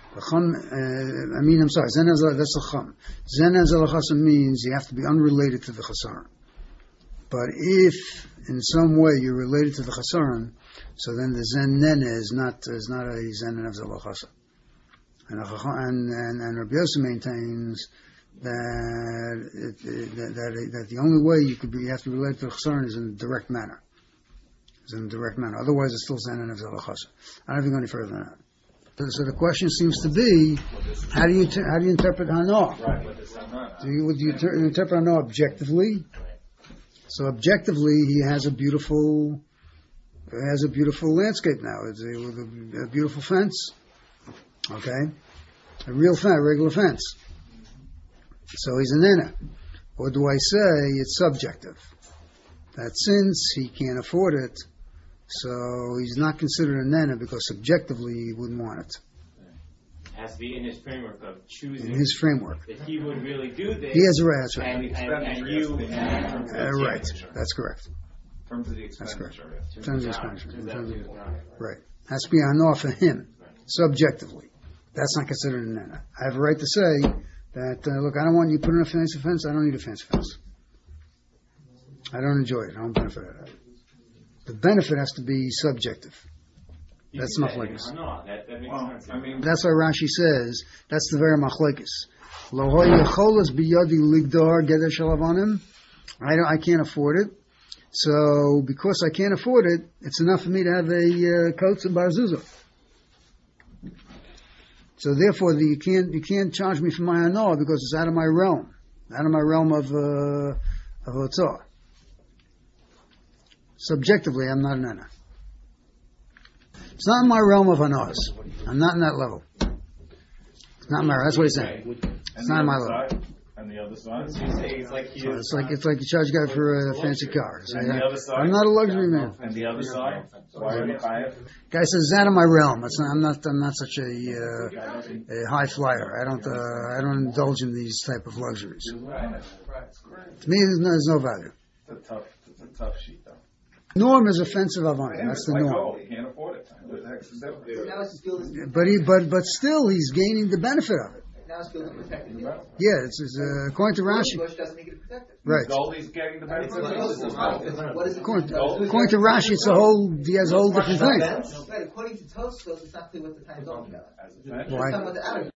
I'm sorry. Zenan that's a chum. Zenan Zelachasa means you have to be unrelated to the chasaron. But if in some way you're related to the chasaron, so then the Zenan is not a Zenan of Zelachasa. And Rabbi Yossi maintains that the only way you have to relate to the chasaron is in a direct manner. Otherwise, it's still zanen of zelachasa. I don't think go any further than that. So the question seems to be, how do you interpret hana? Do you interpret hana objectively? So objectively, he has a beautiful landscape now. It's a beautiful fence. Okay, a real fence, regular fence. So he's a nena. Or do I say it's subjective? That since he can't afford it, so he's not considered a nena because subjectively he wouldn't want it. It has to be in his framework of choosing. In his framework. That he would really do this. He has a right, that's right. And you. Right, that's correct. In terms of the expenditure. In terms of the expenditure. Right. Has to be an offer for him, subjectively. That's not considered an nana. I have a right to say that, look, I don't want you putting a fancy fence. I don't need a fancy fence. I don't enjoy it. I don't benefit out of it. The benefit has to be subjective. That's machlekes. No, that makes sense. I mean, That's why Rashi says that's the very machlekes. Lo yacholas biyadi ligdar geder shalavanim. I can't afford it. So because I can't afford it, it's enough for me to have a coats and bar zuzah. So therefore, you can't charge me for my anah because it's out of my realm of otzah. Subjectively, I'm not an anah. It's not in my realm of anahs. I'm not in that level. It's not my. That's what he's saying. It's not in my level. And the other side. So you say it's like he is. It's like you charge a guy for a fancy car. So And the other side. I'm not a luxury man. And the other side. Why are you chayav? Guy says it's out of my realm. I'm not such a high flyer. I don't indulge in these type of luxuries. To me, there's no value. It's a tough sheet, though. Norm is offensive avonim. That's the norm. Oh, you can't afford it. What the heck is that? Now it's still this. But still, he's gaining the benefit of it. Now it's still protected. Yeah, it's according to Rashi. Bush doesn't make it protected. Right. Goldie's getting the benefit of it. What is it? According to Rashi, it's he has a whole different thing. Right, according to Tosfos, it's not clear what the time is talking about. Why? Talking about the outer.